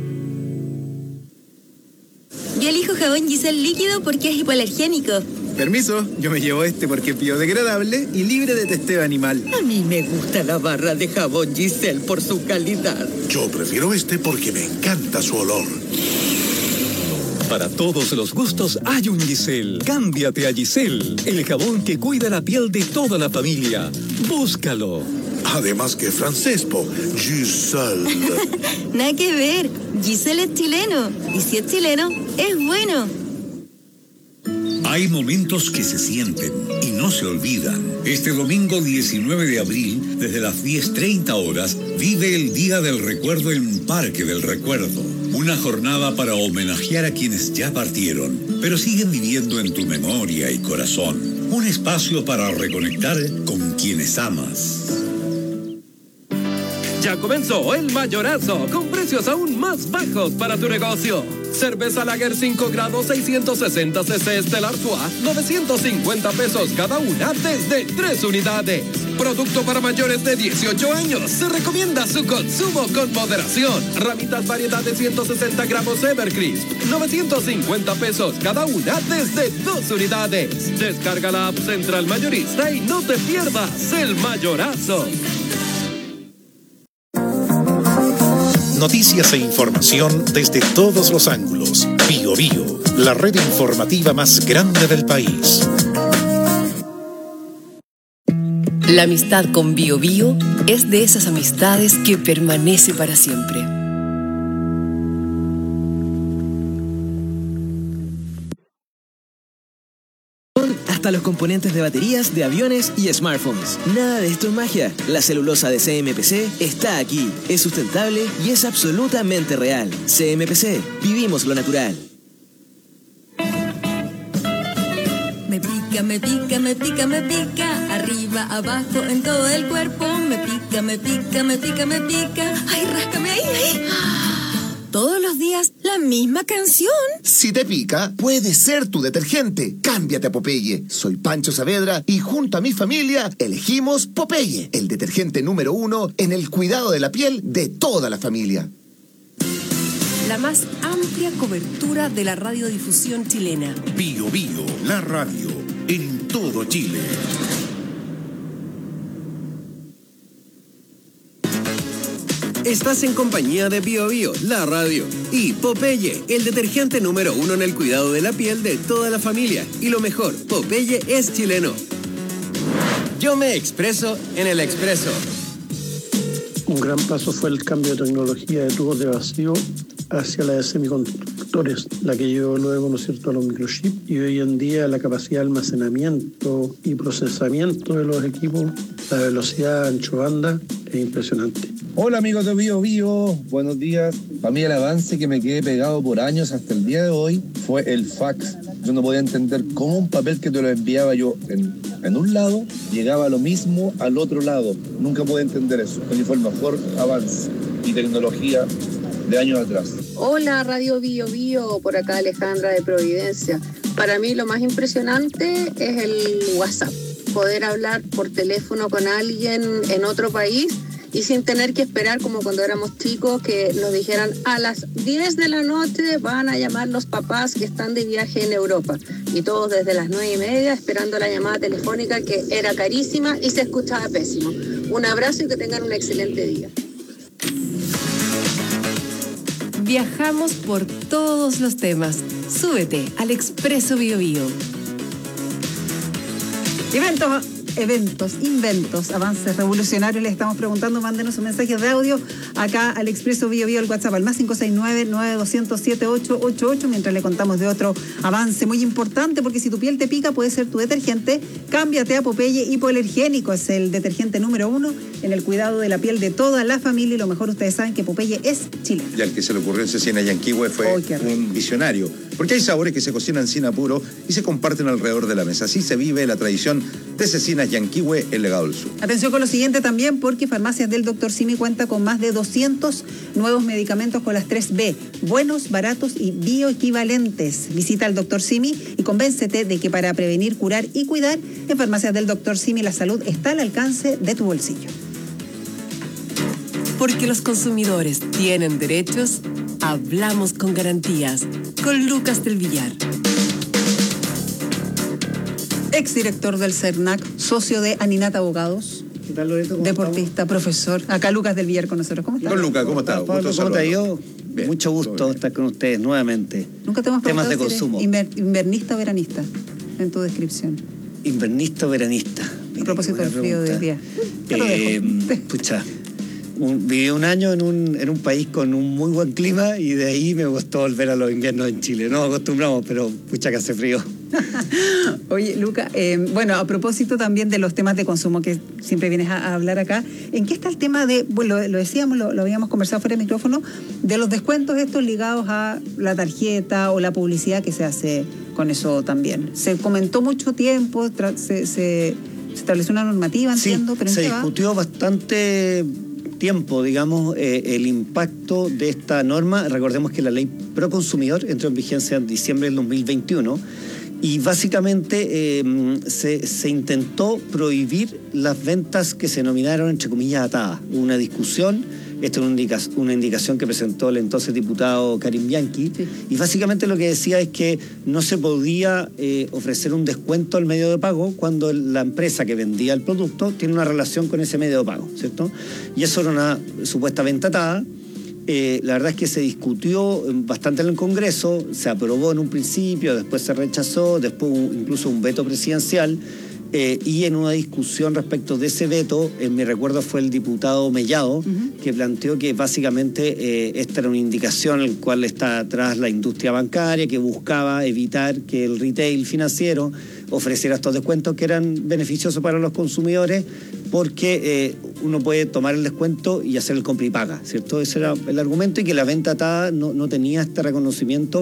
S18: Yo elijo jabón Giselle líquido porque es hipoalergénico.
S12: Permiso, yo me llevo este porque es biodegradable y libre de testeo animal.
S13: A mí me gusta la barra de jabón Giselle por su calidad.
S14: Yo prefiero este porque me encanta su olor.
S26: Para todos los gustos hay un Giselle. Cámbiate a Giselle, el jabón que cuida la piel de toda la familia. Búscalo.
S14: Además que es francés, po. Giselle.
S18: Nada que ver. Giselle es chileno. Y si es chileno, es bueno.
S3: Hay momentos que se sienten y no se olvidan. Este domingo 19 de abril, desde las 10:30 horas, vive el Día del Recuerdo en Parque del Recuerdo. Una jornada para homenajear a quienes ya partieron, pero siguen viviendo en tu memoria y corazón. Un espacio para reconectar con quienes amas.
S27: Ya comenzó el mayorazo, con precios aún más bajos para tu negocio. Cerveza Lager 5 grados 660 cc Stella Artois, 950 pesos cada una desde 3 unidades. Producto para mayores de 18 años. Se recomienda su consumo con moderación. Ramitas variedades 160 gramos Evercrisp, 950 pesos cada una desde 2 unidades. Descarga la app Central Mayorista y no te pierdas el mayorazo.
S17: Noticias e información desde todos los ángulos. Bio Bio, la red informativa más grande del país.
S10: La amistad con Bio Bio es de esas amistades que permanece para siempre.
S28: Hasta los componentes de baterías de aviones y smartphones. Nada de esto es magia. La celulosa de CMPC está aquí. Es sustentable y es absolutamente real. CMPC. Vivimos lo natural.
S29: Me pica
S4: pica, me pica, me pica, me pica. Arriba, abajo, en todo el cuerpo. Me pica, me pica, me pica, me pica. Ay, ráscame ahí, ahí. Todos los días, la misma canción.
S5: Si te pica, puede ser tu detergente. Cámbiate a Popeye. Soy Pancho Saavedra y junto a mi familia elegimos Popeye, el detergente número 1 en el cuidado de la piel de toda la familia.
S10: La más amplia cobertura de la radiodifusión chilena.
S14: Bio Bio, la radio, en todo Chile.
S19: Estás en compañía de Bio Bio, la radio, y Popeye, el detergente número 1 en el cuidado de la piel de toda la familia. Y lo mejor, Popeye es chileno. Yo me expreso en el expreso.
S6: Un gran paso fue el cambio de tecnología de tubos de vacío hacia la de semiconductores, la que llevó luego, ¿no es cierto?, a los microchips, y hoy en día la capacidad de almacenamiento y procesamiento de los equipos, la velocidad de ancho banda es impresionante.
S15: Hola amigos de Bio Bio, buenos días. Para mí el avance que me quedé pegado por años hasta el día de hoy fue el fax. Yo no podía entender cómo un papel que te lo enviaba yo en un lado llegaba lo mismo al otro lado. Nunca pude entender eso. Para mí fue el mejor avance y tecnología de años atrás.
S20: Hola Radio Bio Bio, por acá Alejandra de Providencia. Para mí lo más impresionante es el WhatsApp. Poder hablar por teléfono con alguien en otro país y sin tener que esperar como cuando éramos chicos que nos dijeran a las 10 de la noche van a llamar los papás que están de viaje en Europa. Y todos desde las 9:30 esperando la llamada telefónica que era carísima y se escuchaba pésimo. Un abrazo y que tengan un excelente día.
S10: Viajamos por todos los temas. Súbete al Expreso Bio Bio.
S21: Inventos, avances revolucionarios. Les estamos preguntando, mándenos un mensaje de audio acá al Expreso Bio Bio, el WhatsApp al más 569-9200-7888, mientras le contamos de otro avance muy importante, porque si tu piel te pica puede ser tu detergente. Cámbiate a Popeye Hipoalergénico, es el detergente número 1 en el cuidado de la piel de toda la familia, y lo mejor, ustedes saben que Popeye es chileno.
S23: Y al que se le ocurrió en Cecina Yanquihue fue un visionario, porque hay sabores que se cocinan sin apuro y se comparten alrededor de la mesa. Así se vive la tradición de Cecinas Yanquihue, el legado del sur.
S21: Atención con lo siguiente también, porque Farmacias del Dr. Simi cuenta con más de 200 nuevos medicamentos con las 3B, buenos, baratos y bioequivalentes. Visita al Dr. Simi y convéncete de que para prevenir, curar y cuidar, en Farmacias del Dr. Simi la salud está al alcance de tu bolsillo.
S10: Porque los consumidores tienen derechos, hablamos con garantías, con Lucas del Villar.
S21: Exdirector del CERNAC, socio de Aninata Abogados.
S24: ¿Qué tal, Loreto?
S21: Deportista, profesor. Acá Lucas del Villar con nosotros. ¿Cómo estás?
S23: Don Lucas, ¿cómo estás?
S24: Pablo, ¿cómo te ha ido? Bien, mucho gusto estar con ustedes nuevamente.
S21: Nunca te hemos preguntado
S24: temas de
S21: si
S24: consumo.
S21: ¿Invernista o veranista en tu descripción?
S24: Invernista o veranista.
S21: A propósito del frío del día.
S24: Pucha, viví un año en un país con un muy buen clima y de ahí me gustó volver a los inviernos en Chile. No acostumbramos, pero pucha que hace frío.
S21: Oye, Luca, bueno, a propósito también de los temas de consumo que siempre vienes a hablar acá, ¿en qué está el tema de, bueno, lo decíamos, lo habíamos conversado fuera del micrófono, de los descuentos estos ligados a la tarjeta o la publicidad que se hace con eso también? Se comentó mucho tiempo, se estableció una normativa, entiendo,
S24: sí,
S21: pero
S24: se discutió bastante tiempo, digamos, el impacto de esta norma. Recordemos que la ley pro consumidor entró en vigencia en diciembre del 2021 y básicamente se intentó prohibir las ventas que se denominaron, entre comillas, atadas. Hubo una discusión, esta es una indicación que presentó el entonces diputado Karim Bianchi, sí. Y básicamente lo que decía es que no se podía ofrecer un descuento al medio de pago cuando la empresa que vendía el producto tiene una relación con ese medio de pago, ¿cierto? Y eso era una supuesta venta atada. La verdad es que se discutió bastante en el Congreso, se aprobó en un principio, después se rechazó, después incluso un veto presidencial, y en una discusión respecto de ese veto, en mi recuerdo fue el diputado Mellado, que planteó que básicamente esta era una indicación en la cual está atrás la industria bancaria, que buscaba evitar que el retail financiero ofreciera estos descuentos que eran beneficiosos para los consumidores, porque uno puede tomar el descuento y hacer el compra y paga, ¿cierto? Ese era el argumento, y que la venta atada no tenía este reconocimiento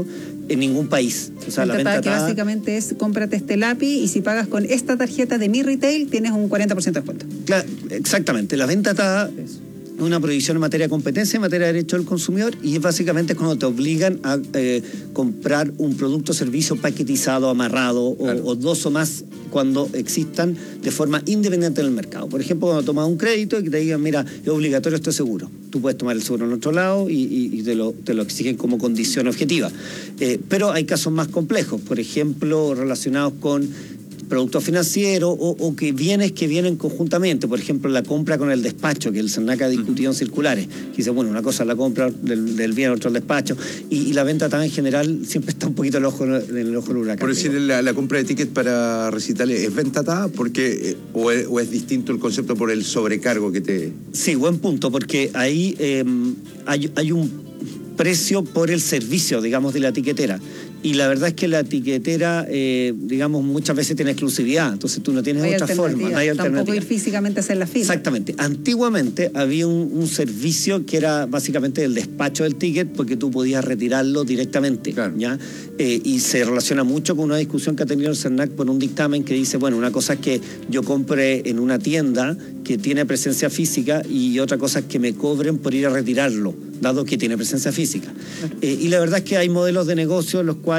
S24: en ningún país. O sea, la venta
S21: que básicamente es cómprate este lápiz y si pagas con esta tarjeta de Mi Retail tienes un 40% de descuento.
S24: Claro, exactamente. La venta atada es una prohibición en materia de competencia, en materia de derecho del consumidor, y es básicamente cuando te obligan a comprar un producto o servicio paquetizado, amarrado, o dos o más cuando existan de forma independiente en el mercado. Por ejemplo, cuando tomas un crédito y que te digan, mira, es obligatorio este seguro. Tú puedes tomar el seguro en otro lado y te lo exigen como condición objetiva. Pero hay casos más complejos, por ejemplo, relacionados con productos financieros o que vienen conjuntamente. Por ejemplo, la compra con el despacho, que el SERNAC ha discutido en circulares. Que dice, bueno, una cosa es la compra del bien, otra el despacho. Y la venta también en general siempre está un poquito en el ojo del huracán.
S23: Por decir, la compra de tickets para recitales, ¿es venta atada? Porque, o es distinto el concepto por el sobrecargo que te...
S24: Sí, buen punto, porque ahí hay un precio por el servicio, digamos, de la tiquetera. Y la verdad es que la tiquetera, digamos, muchas veces tiene exclusividad, entonces tú no tienes otra forma, no hay alternativa.
S21: Tampoco ir físicamente a hacer la fila.
S24: Exactamente. Antiguamente había un servicio que era básicamente el despacho del ticket, porque tú podías retirarlo directamente, claro. ¿Ya? Y se relaciona mucho con una discusión que ha tenido el SERNAC por un dictamen que dice, bueno, una cosa es que yo compre en una tienda que tiene presencia física y otra cosa es que me cobren por ir a retirarlo, dado que tiene presencia física. Y la verdad es que hay modelos de negocio en los cuales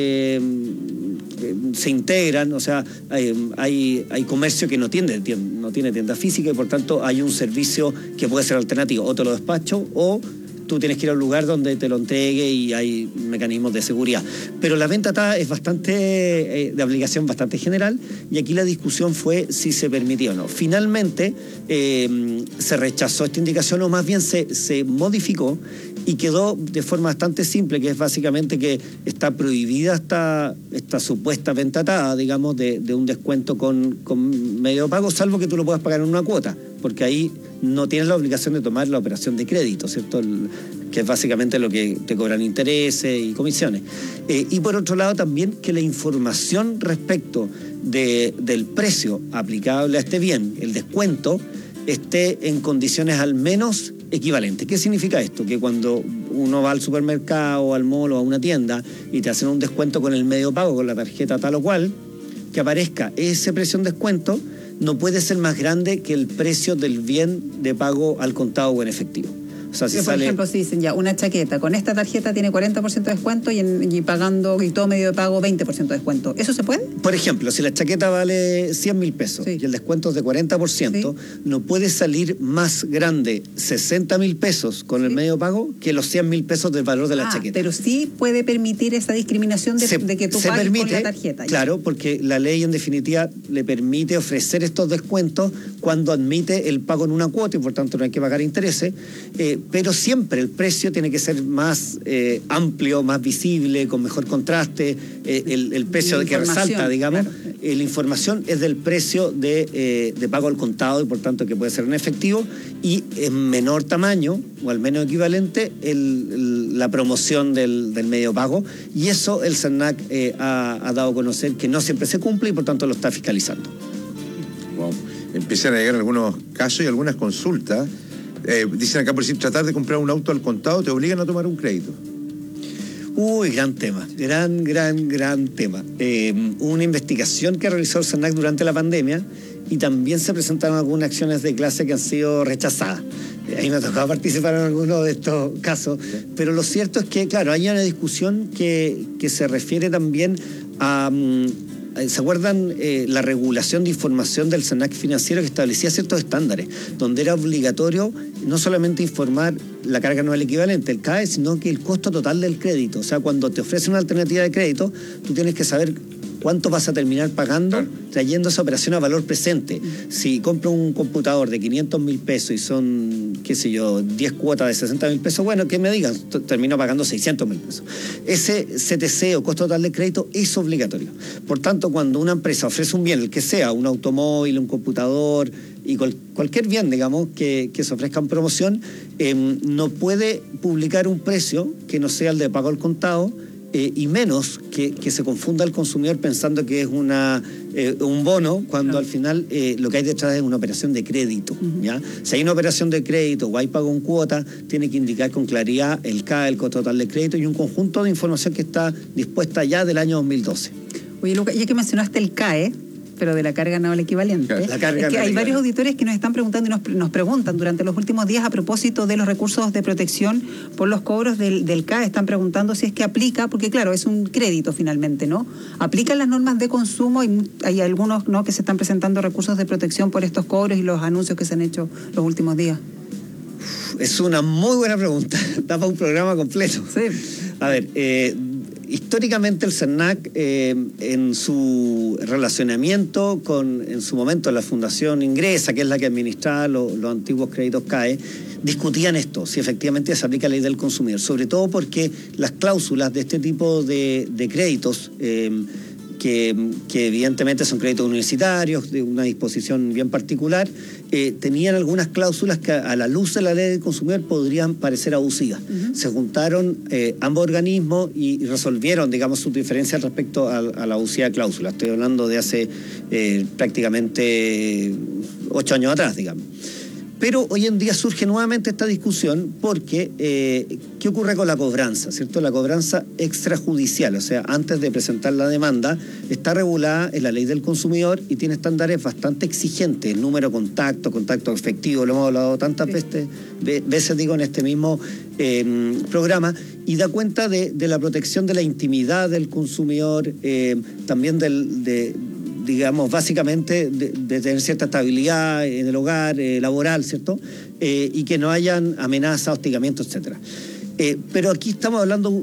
S24: se integran, o sea, hay comercio que no tiene tienda física y por tanto hay un servicio que puede ser alternativo, o te lo despacho o tú tienes que ir a un lugar donde te lo entregue y hay mecanismos de seguridad. Pero la venta atada es bastante de aplicación bastante general y aquí la discusión fue si se permitía o no. Finalmente se rechazó esta indicación o más bien se modificó y quedó de forma bastante simple, que es básicamente que está prohibida esta supuesta venta atada, digamos, de un descuento con medio pago, salvo que tú lo puedas pagar en una cuota, porque ahí no tienes la obligación de tomar la operación de crédito, ¿cierto? Que es básicamente lo que te cobran intereses y comisiones. Y por otro lado también que la información respecto del precio aplicable a este bien, el descuento, esté en condiciones al menos equivalentes. ¿Qué significa esto? Que cuando uno va al supermercado, al mall o a una tienda y te hacen un descuento con el medio pago, con la tarjeta tal o cual, que aparezca ese precio en descuento, no puede ser más grande que el precio del bien de pago al contado o en efectivo. O sea, si
S21: por ejemplo, si dicen ya una chaqueta con esta tarjeta tiene 40% de descuento y pagando y todo medio de pago 20% de descuento, ¿eso se puede?
S24: Por ejemplo, si la chaqueta vale 100.000 pesos y el descuento es de 40%, no puede salir más grande 60.000 pesos con el medio pago que los 100.000 pesos del valor de la chaqueta.
S21: Pero sí puede permitir esa discriminación de que tú pagues con la tarjeta.
S24: Claro, porque la ley en definitiva le permite ofrecer estos descuentos cuando admite el pago en una cuota y por tanto no hay que pagar intereses. Pero siempre el precio tiene que ser más amplio, más visible, con mejor contraste, el precio que resalta, digamos. Claro. La información es del precio de pago al contado y por tanto que puede ser en efectivo y en menor tamaño o al menos equivalente la promoción del medio pago y eso el SERNAC ha dado a conocer que no siempre se cumple y por tanto lo está fiscalizando.
S23: Wow. Empiezan a llegar algunos casos y algunas consultas. Dicen acá por decir, tratar de comprar un auto al contado te obligan a tomar un crédito.
S24: Uy, gran tema, gran tema. Una investigación que realizó el SERNAC durante la pandemia y también se presentaron algunas acciones de clase que han sido rechazadas. A mí me ha tocado participar en alguno de estos casos, pero lo cierto es que, claro, hay una discusión que se refiere también a... ¿Se acuerdan la regulación de información del SERNAC financiero que establecía ciertos estándares, donde era obligatorio no solamente informar la carga anual equivalente, el CAE, sino que el costo total del crédito? O sea, cuando te ofrecen una alternativa de crédito, tú tienes que saber cuánto vas a terminar pagando trayendo esa operación a valor presente. Si compro un computador de 500.000 pesos y son, qué sé yo, 10 cuotas de 60.000 pesos, bueno, que me digan, termino pagando 600.000 pesos. Ese CTC o costo total de crédito es obligatorio. Por tanto, cuando una empresa ofrece un bien, el que sea, un automóvil, un computador y cualquier bien, digamos, que se ofrezca en promoción, no puede publicar un precio que no sea el de pago al contado y menos que se confunda el consumidor pensando que es un bono, cuando al final lo que hay detrás es una operación de crédito. ¿Ya? Si hay una operación de crédito o hay pago en cuota, tiene que indicar con claridad el CAE, el costo total de crédito, y un conjunto de información que está dispuesta ya del año 2012.
S21: Oye, Lucas, ya que mencionaste el CAE, pero de la carga no el equivalente. Es que hay varios auditores que nos están preguntando y nos preguntan durante los últimos días a propósito de los recursos de protección por los cobros del CAE. Están preguntando si es que aplica, porque claro, es un crédito finalmente, ¿no? ¿Aplican las normas de consumo? Hay algunos, ¿no?, que se están presentando recursos de protección por estos cobros y los anuncios que se han hecho los últimos días.
S24: Es una muy buena pregunta. Da para un programa completo.
S21: Sí.
S24: A ver, históricamente el CERNAC, en su relacionamiento en su momento, la Fundación Ingresa, que es la que administraba los antiguos créditos CAE, discutían esto, si efectivamente se aplica la ley del consumidor, sobre todo porque las cláusulas de este tipo de créditos, que evidentemente son créditos universitarios de una disposición bien particular, tenían algunas cláusulas que a la luz de la ley del consumidor podrían parecer abusivas. Se juntaron ambos organismos y resolvieron, digamos, sus diferencias respecto a la abusiva cláusula. Estoy hablando de hace prácticamente 8 años atrás, digamos. Pero hoy en día surge nuevamente esta discusión porque ¿qué ocurre con la cobranza? ¿Cierto? La cobranza extrajudicial, o sea, antes de presentar la demanda, está regulada en la ley del consumidor y tiene estándares bastante exigentes, el número de contacto efectivo, lo hemos hablado tantas veces digo, en este mismo programa, y da cuenta de la protección de la intimidad del consumidor, también digamos, básicamente de tener cierta estabilidad en el hogar, laboral, ¿cierto? Y que no hayan amenazas, hostigamientos, etcétera. Pero aquí estamos hablando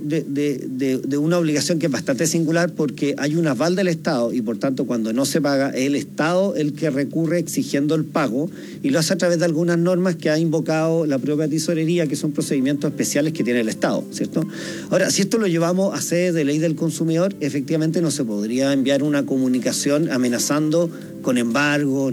S24: de una obligación que es bastante singular porque hay un aval del Estado y por tanto cuando no se paga es el Estado el que recurre exigiendo el pago y lo hace a través de algunas normas que ha invocado la propia tesorería, que son procedimientos especiales que tiene el Estado, ¿cierto? Ahora, si esto lo llevamos a sede de ley del consumidor, efectivamente no se podría enviar una comunicación amenazando con embargos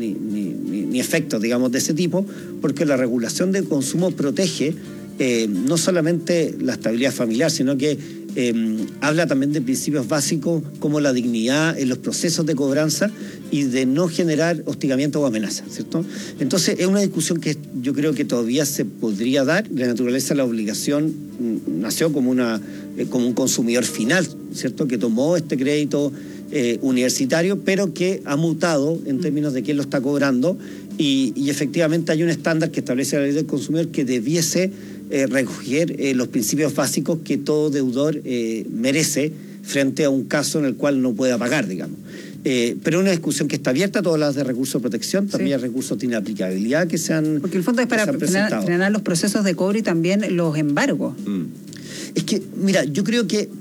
S24: ni efectos, digamos, de ese tipo, porque la regulación del consumo protege no solamente la estabilidad familiar, sino que habla también de principios básicos como la dignidad en los procesos de cobranza y de no generar hostigamiento o amenaza, ¿cierto? Entonces es una discusión que yo creo que todavía se podría dar. La naturaleza de la obligación nació como un consumidor final, ¿cierto?, que tomó este crédito universitario, pero que ha mutado en términos de quién lo está cobrando y efectivamente hay un estándar que establece la ley del consumidor que debiese recoger los principios básicos que todo deudor merece frente a un caso en el cual no pueda pagar, digamos. Pero una discusión que está abierta, todas las de recursos de protección, también hay recursos de inaplicabilidad que se han
S21: porque el fondo es para frenar los procesos de cobro y también los embargos.
S24: Es que, mira, yo creo que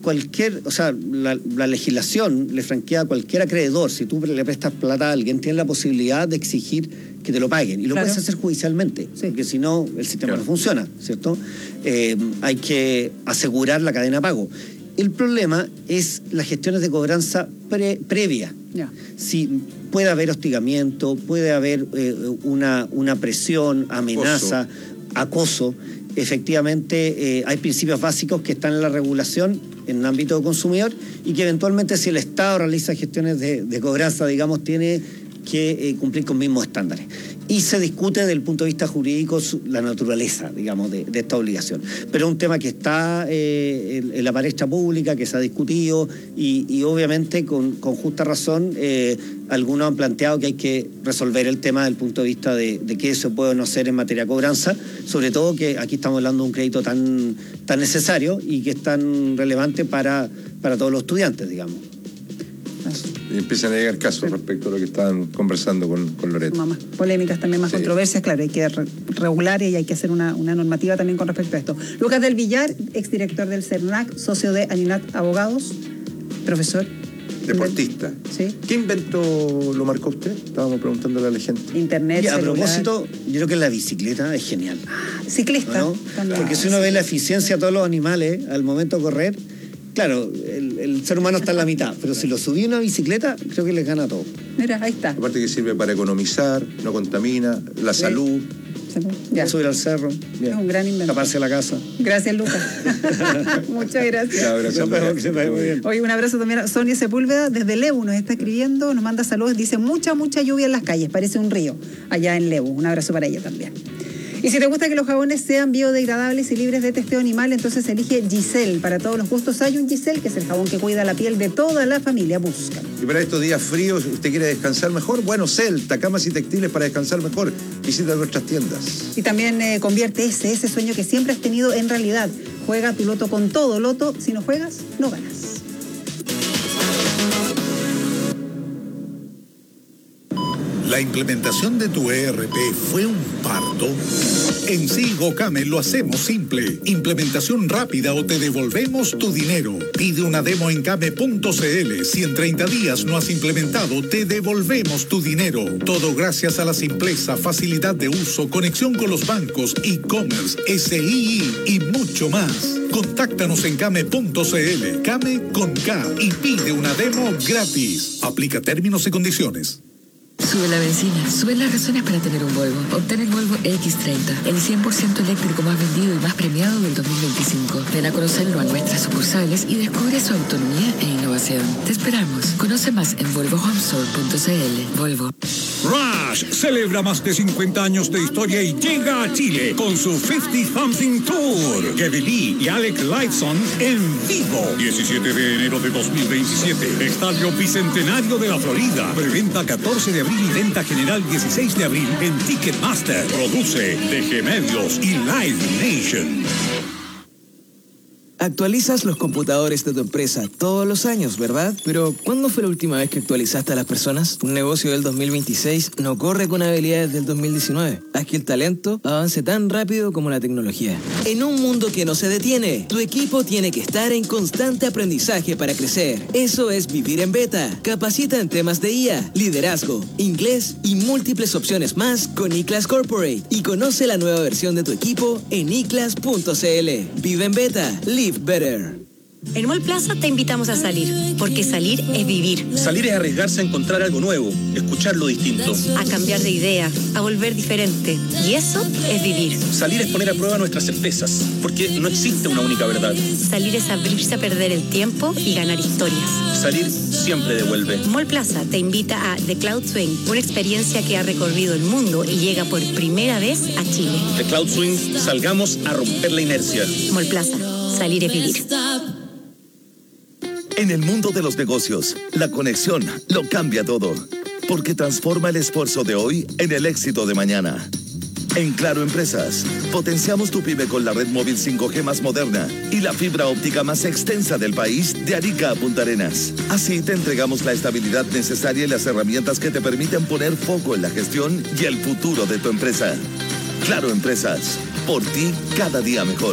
S24: la legislación le franquea a cualquier acreedor. Si tú le prestas plata a alguien, tiene la posibilidad de exigir que te lo paguen. Y lo puedes hacer judicialmente, porque si no, el sistema no funciona, ¿cierto? Hay que asegurar la cadena de pago. El problema es las gestiones de cobranza previa. Si puede haber hostigamiento, puede haber una presión, amenaza, acoso. Efectivamente, hay principios básicos que están en la regulación en el ámbito de consumidor y que eventualmente si el Estado realiza gestiones de cobranza, digamos, tiene que cumplir con mismos estándares. Y se discute desde el punto de vista jurídico la naturaleza, digamos, de esta obligación. Pero es un tema que está en la palestra pública, que se ha discutido y obviamente con justa razón algunos han planteado que hay que resolver el tema desde el punto de vista de qué se puede o no hacer en materia de cobranza, sobre todo que aquí estamos hablando de un crédito tan necesario y que es tan relevante para todos los estudiantes, digamos.
S23: Y empiezan a llegar casos respecto a lo que estaban conversando con Loreto.
S21: Más polémicas, también más controversias, claro, hay que regular y hay que hacer una normativa también con respecto a esto. Lucas del Villar, exdirector del CERNAC, socio de Aninat Abogados, profesor.
S23: Deportista.
S21: ¿Sí?
S23: ¿Qué invento lo marcó usted? Estábamos preguntándole a la gente.
S21: Internet,
S24: y a propósito, yo creo que la bicicleta es genial.
S21: Ciclista.
S24: ¿No? Porque si uno ve la eficiencia de todos los animales al momento de correr, claro, el ser humano está en la mitad, pero si lo subí en una bicicleta, creo que les gana todo.
S21: Mira, ahí está.
S23: Aparte que sirve para economizar, no contamina, la salud.
S21: Cacha, ¿no? Ya.
S24: Subir al cerro.
S21: Es un gran invento.
S24: Taparse la casa.
S21: Gracias, Lucas. Muchas gracias.
S24: Muy bien.
S21: Oye, un abrazo también a Sonia Sepúlveda desde Lebu, nos está escribiendo, nos manda saludos, dice mucha lluvia en las calles, parece un río allá en Lebu. Un abrazo para ella también. Y si te gusta que los jabones sean biodegradables y libres de testeo animal, entonces elige Giselle. Para todos los gustos hay un Giselle, que es el jabón que cuida la piel de toda la familia. Busca.
S23: Y para estos días fríos, ¿usted quiere descansar mejor? Bueno, Celta, camas y textiles para descansar mejor. Visita nuestras tiendas.
S21: Y también convierte ese sueño que siempre has tenido en realidad. Juega tu loto con todo. Loto, si no juegas, no ganas.
S17: ¿La implementación de tu ERP fue un parto? En Silgo Came lo hacemos simple. Implementación rápida o te devolvemos tu dinero. Pide una demo en came.cl. Si en 30 días no has implementado, te devolvemos tu dinero. Todo gracias a la simpleza, facilidad de uso, conexión con los bancos, e-commerce, SII y mucho más. Contáctanos en came.cl. Came con K y pide una demo gratis. Aplica términos y condiciones.
S1: Sube la benzina, suben las razones para tener un Volvo. Obtén el Volvo X30, el 100% eléctrico más vendido y más premiado del 2025. Ven a conocerlo a nuestras sucursales y descubre su autonomía e innovación. Te esperamos. Conoce más en volvohomestore.cl. Volvo.
S3: Rush celebra más de 50 años de historia y llega a Chile con su 50 Something Tour. Kevin Lee y Alec Lifeson en vivo. 17 de enero de 2027. Estadio Bicentenario de la Florida. Preventa 14 de abril y venta general 16 de abril en Ticketmaster. Produce DG Medios y Live Nation.
S28: Actualizas los computadores de tu empresa todos los años, ¿verdad? Pero ¿cuándo fue la última vez que actualizaste a las personas? Un negocio del 2026 no corre con habilidades del 2019. Haz que el talento avance tan rápido como la tecnología. En un mundo que no se detiene, tu equipo tiene que estar en constante aprendizaje para crecer. Eso es vivir en beta. Capacita en temas de IA, liderazgo, inglés y múltiples opciones más con eClass Corporate. Y conoce la nueva versión de tu equipo en eclass.cl. Vive en beta. Live better.
S2: En Mall Plaza te invitamos a salir, porque salir es vivir.
S7: Salir es arriesgarse a encontrar algo nuevo, escuchar lo distinto.
S2: A cambiar de idea, a volver diferente. Y eso es vivir.
S7: Salir es poner a prueba nuestras certezas, porque no existe una única verdad.
S2: Salir es abrirse a perder el tiempo y ganar historias.
S7: Salir siempre devuelve.
S2: Mall Plaza te invita a The Cloud Swing, una experiencia que ha recorrido el mundo y llega por primera vez a Chile.
S7: The Cloud Swing, salgamos a romper la inercia.
S2: Mall Plaza, salir es vivir.
S8: En el mundo de los negocios, la conexión lo cambia todo, porque transforma el esfuerzo de hoy en el éxito de mañana. En Claro Empresas, potenciamos tu pyme con la red móvil 5G más moderna y la fibra óptica más extensa del país, de Arica a Punta Arenas. Así te entregamos la estabilidad necesaria y las herramientas que te permiten poner foco en la gestión y el futuro de tu empresa. Claro Empresas, por ti cada día mejor.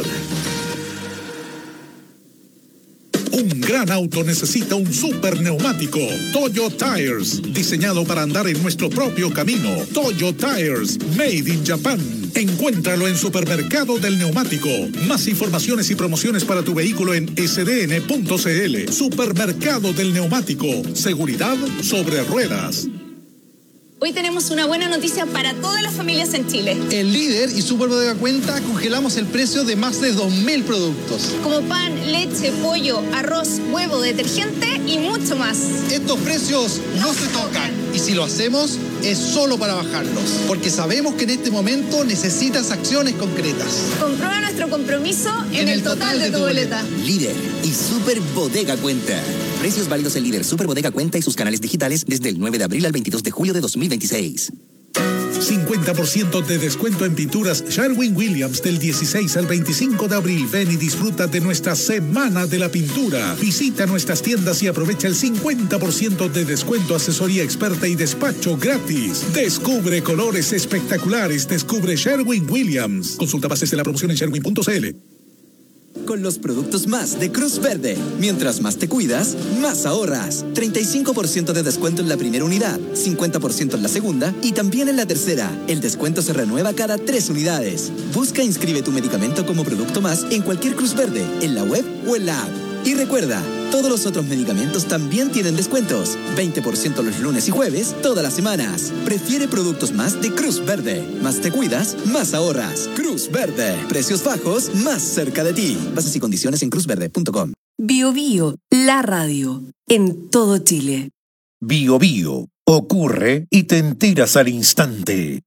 S17: Un gran auto necesita un super neumático. Toyo Tires, diseñado para andar en nuestro propio camino. Toyo Tires, made in Japan. Encuéntralo en Supermercado del Neumático. Más informaciones y promociones para tu vehículo en sdn.cl. Supermercado del Neumático. Seguridad sobre ruedas.
S9: Hoy tenemos una buena noticia para todas las familias en Chile.
S16: En Líder y Super Bodega Cuenta congelamos el precio de más de 2.000 productos.
S9: Como pan, leche, pollo, arroz, huevo, detergente y mucho más.
S16: Estos precios no se tocan. Y si lo hacemos, es solo para bajarlos. Porque sabemos que en este momento necesitas acciones concretas.
S9: Comprueba nuestro compromiso en el total de tu boleta.
S22: Líder y Super Bodega Cuenta. Precios válidos en Líder, Super Bodega Cuenta y sus canales digitales desde el 9 de abril al 22 de julio de 2026.
S17: 50% de descuento en pinturas Sherwin-Williams del 16 al 25 de abril. Ven y disfruta de nuestra Semana de la Pintura. Visita nuestras tiendas y aprovecha el 50% de descuento, asesoría experta y despacho gratis. Descubre colores espectaculares. Descubre Sherwin-Williams. Consulta bases de la promoción en sherwin.cl.
S25: Con los productos más de Cruz Verde. Mientras más te cuidas, más ahorras. 35% de descuento en la primera unidad, 50% en la segunda y también en la tercera. El descuento se renueva cada 3 unidades. Busca e inscribe tu medicamento como producto más en cualquier Cruz Verde, en la web o en la app. Y recuerda, todos los otros medicamentos también tienen descuentos. 20% los lunes y jueves, todas las semanas. Prefiere productos más de Cruz Verde. Más te cuidas, más ahorras. Cruz Verde. Precios bajos, más cerca de ti. Bases y condiciones en cruzverde.com.
S10: Bio Bio, la radio, en todo Chile.
S14: Bio Bio. Ocurre y te enteras al instante.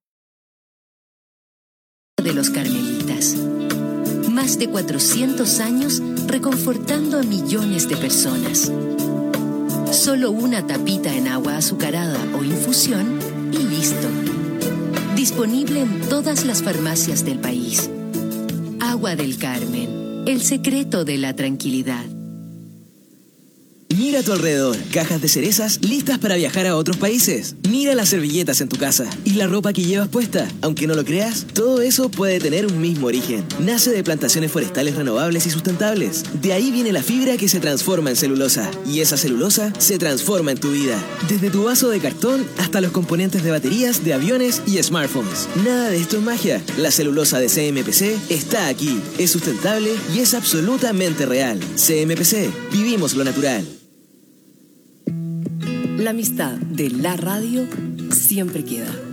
S4: De los carmelitas. Más de 400 años reconfortando a millones de personas. Solo una tapita en agua azucarada o infusión y listo. Disponible en todas las farmacias del país. Agua del Carmen, el secreto de la tranquilidad.
S28: Mira a tu alrededor, cajas de cerezas listas para viajar a otros países. Mira las servilletas en tu casa y la ropa que llevas puesta. Aunque no lo creas, todo eso puede tener un mismo origen. Nace de plantaciones forestales renovables y sustentables. De ahí viene la fibra que se transforma en celulosa. Y esa celulosa se transforma en tu vida. Desde tu vaso de cartón hasta los componentes de baterías, de aviones y smartphones. Nada de esto es magia. La celulosa de CMPC está aquí. Es sustentable y es absolutamente real. CMPC, vivimos lo natural.
S10: La amistad de la radio siempre queda.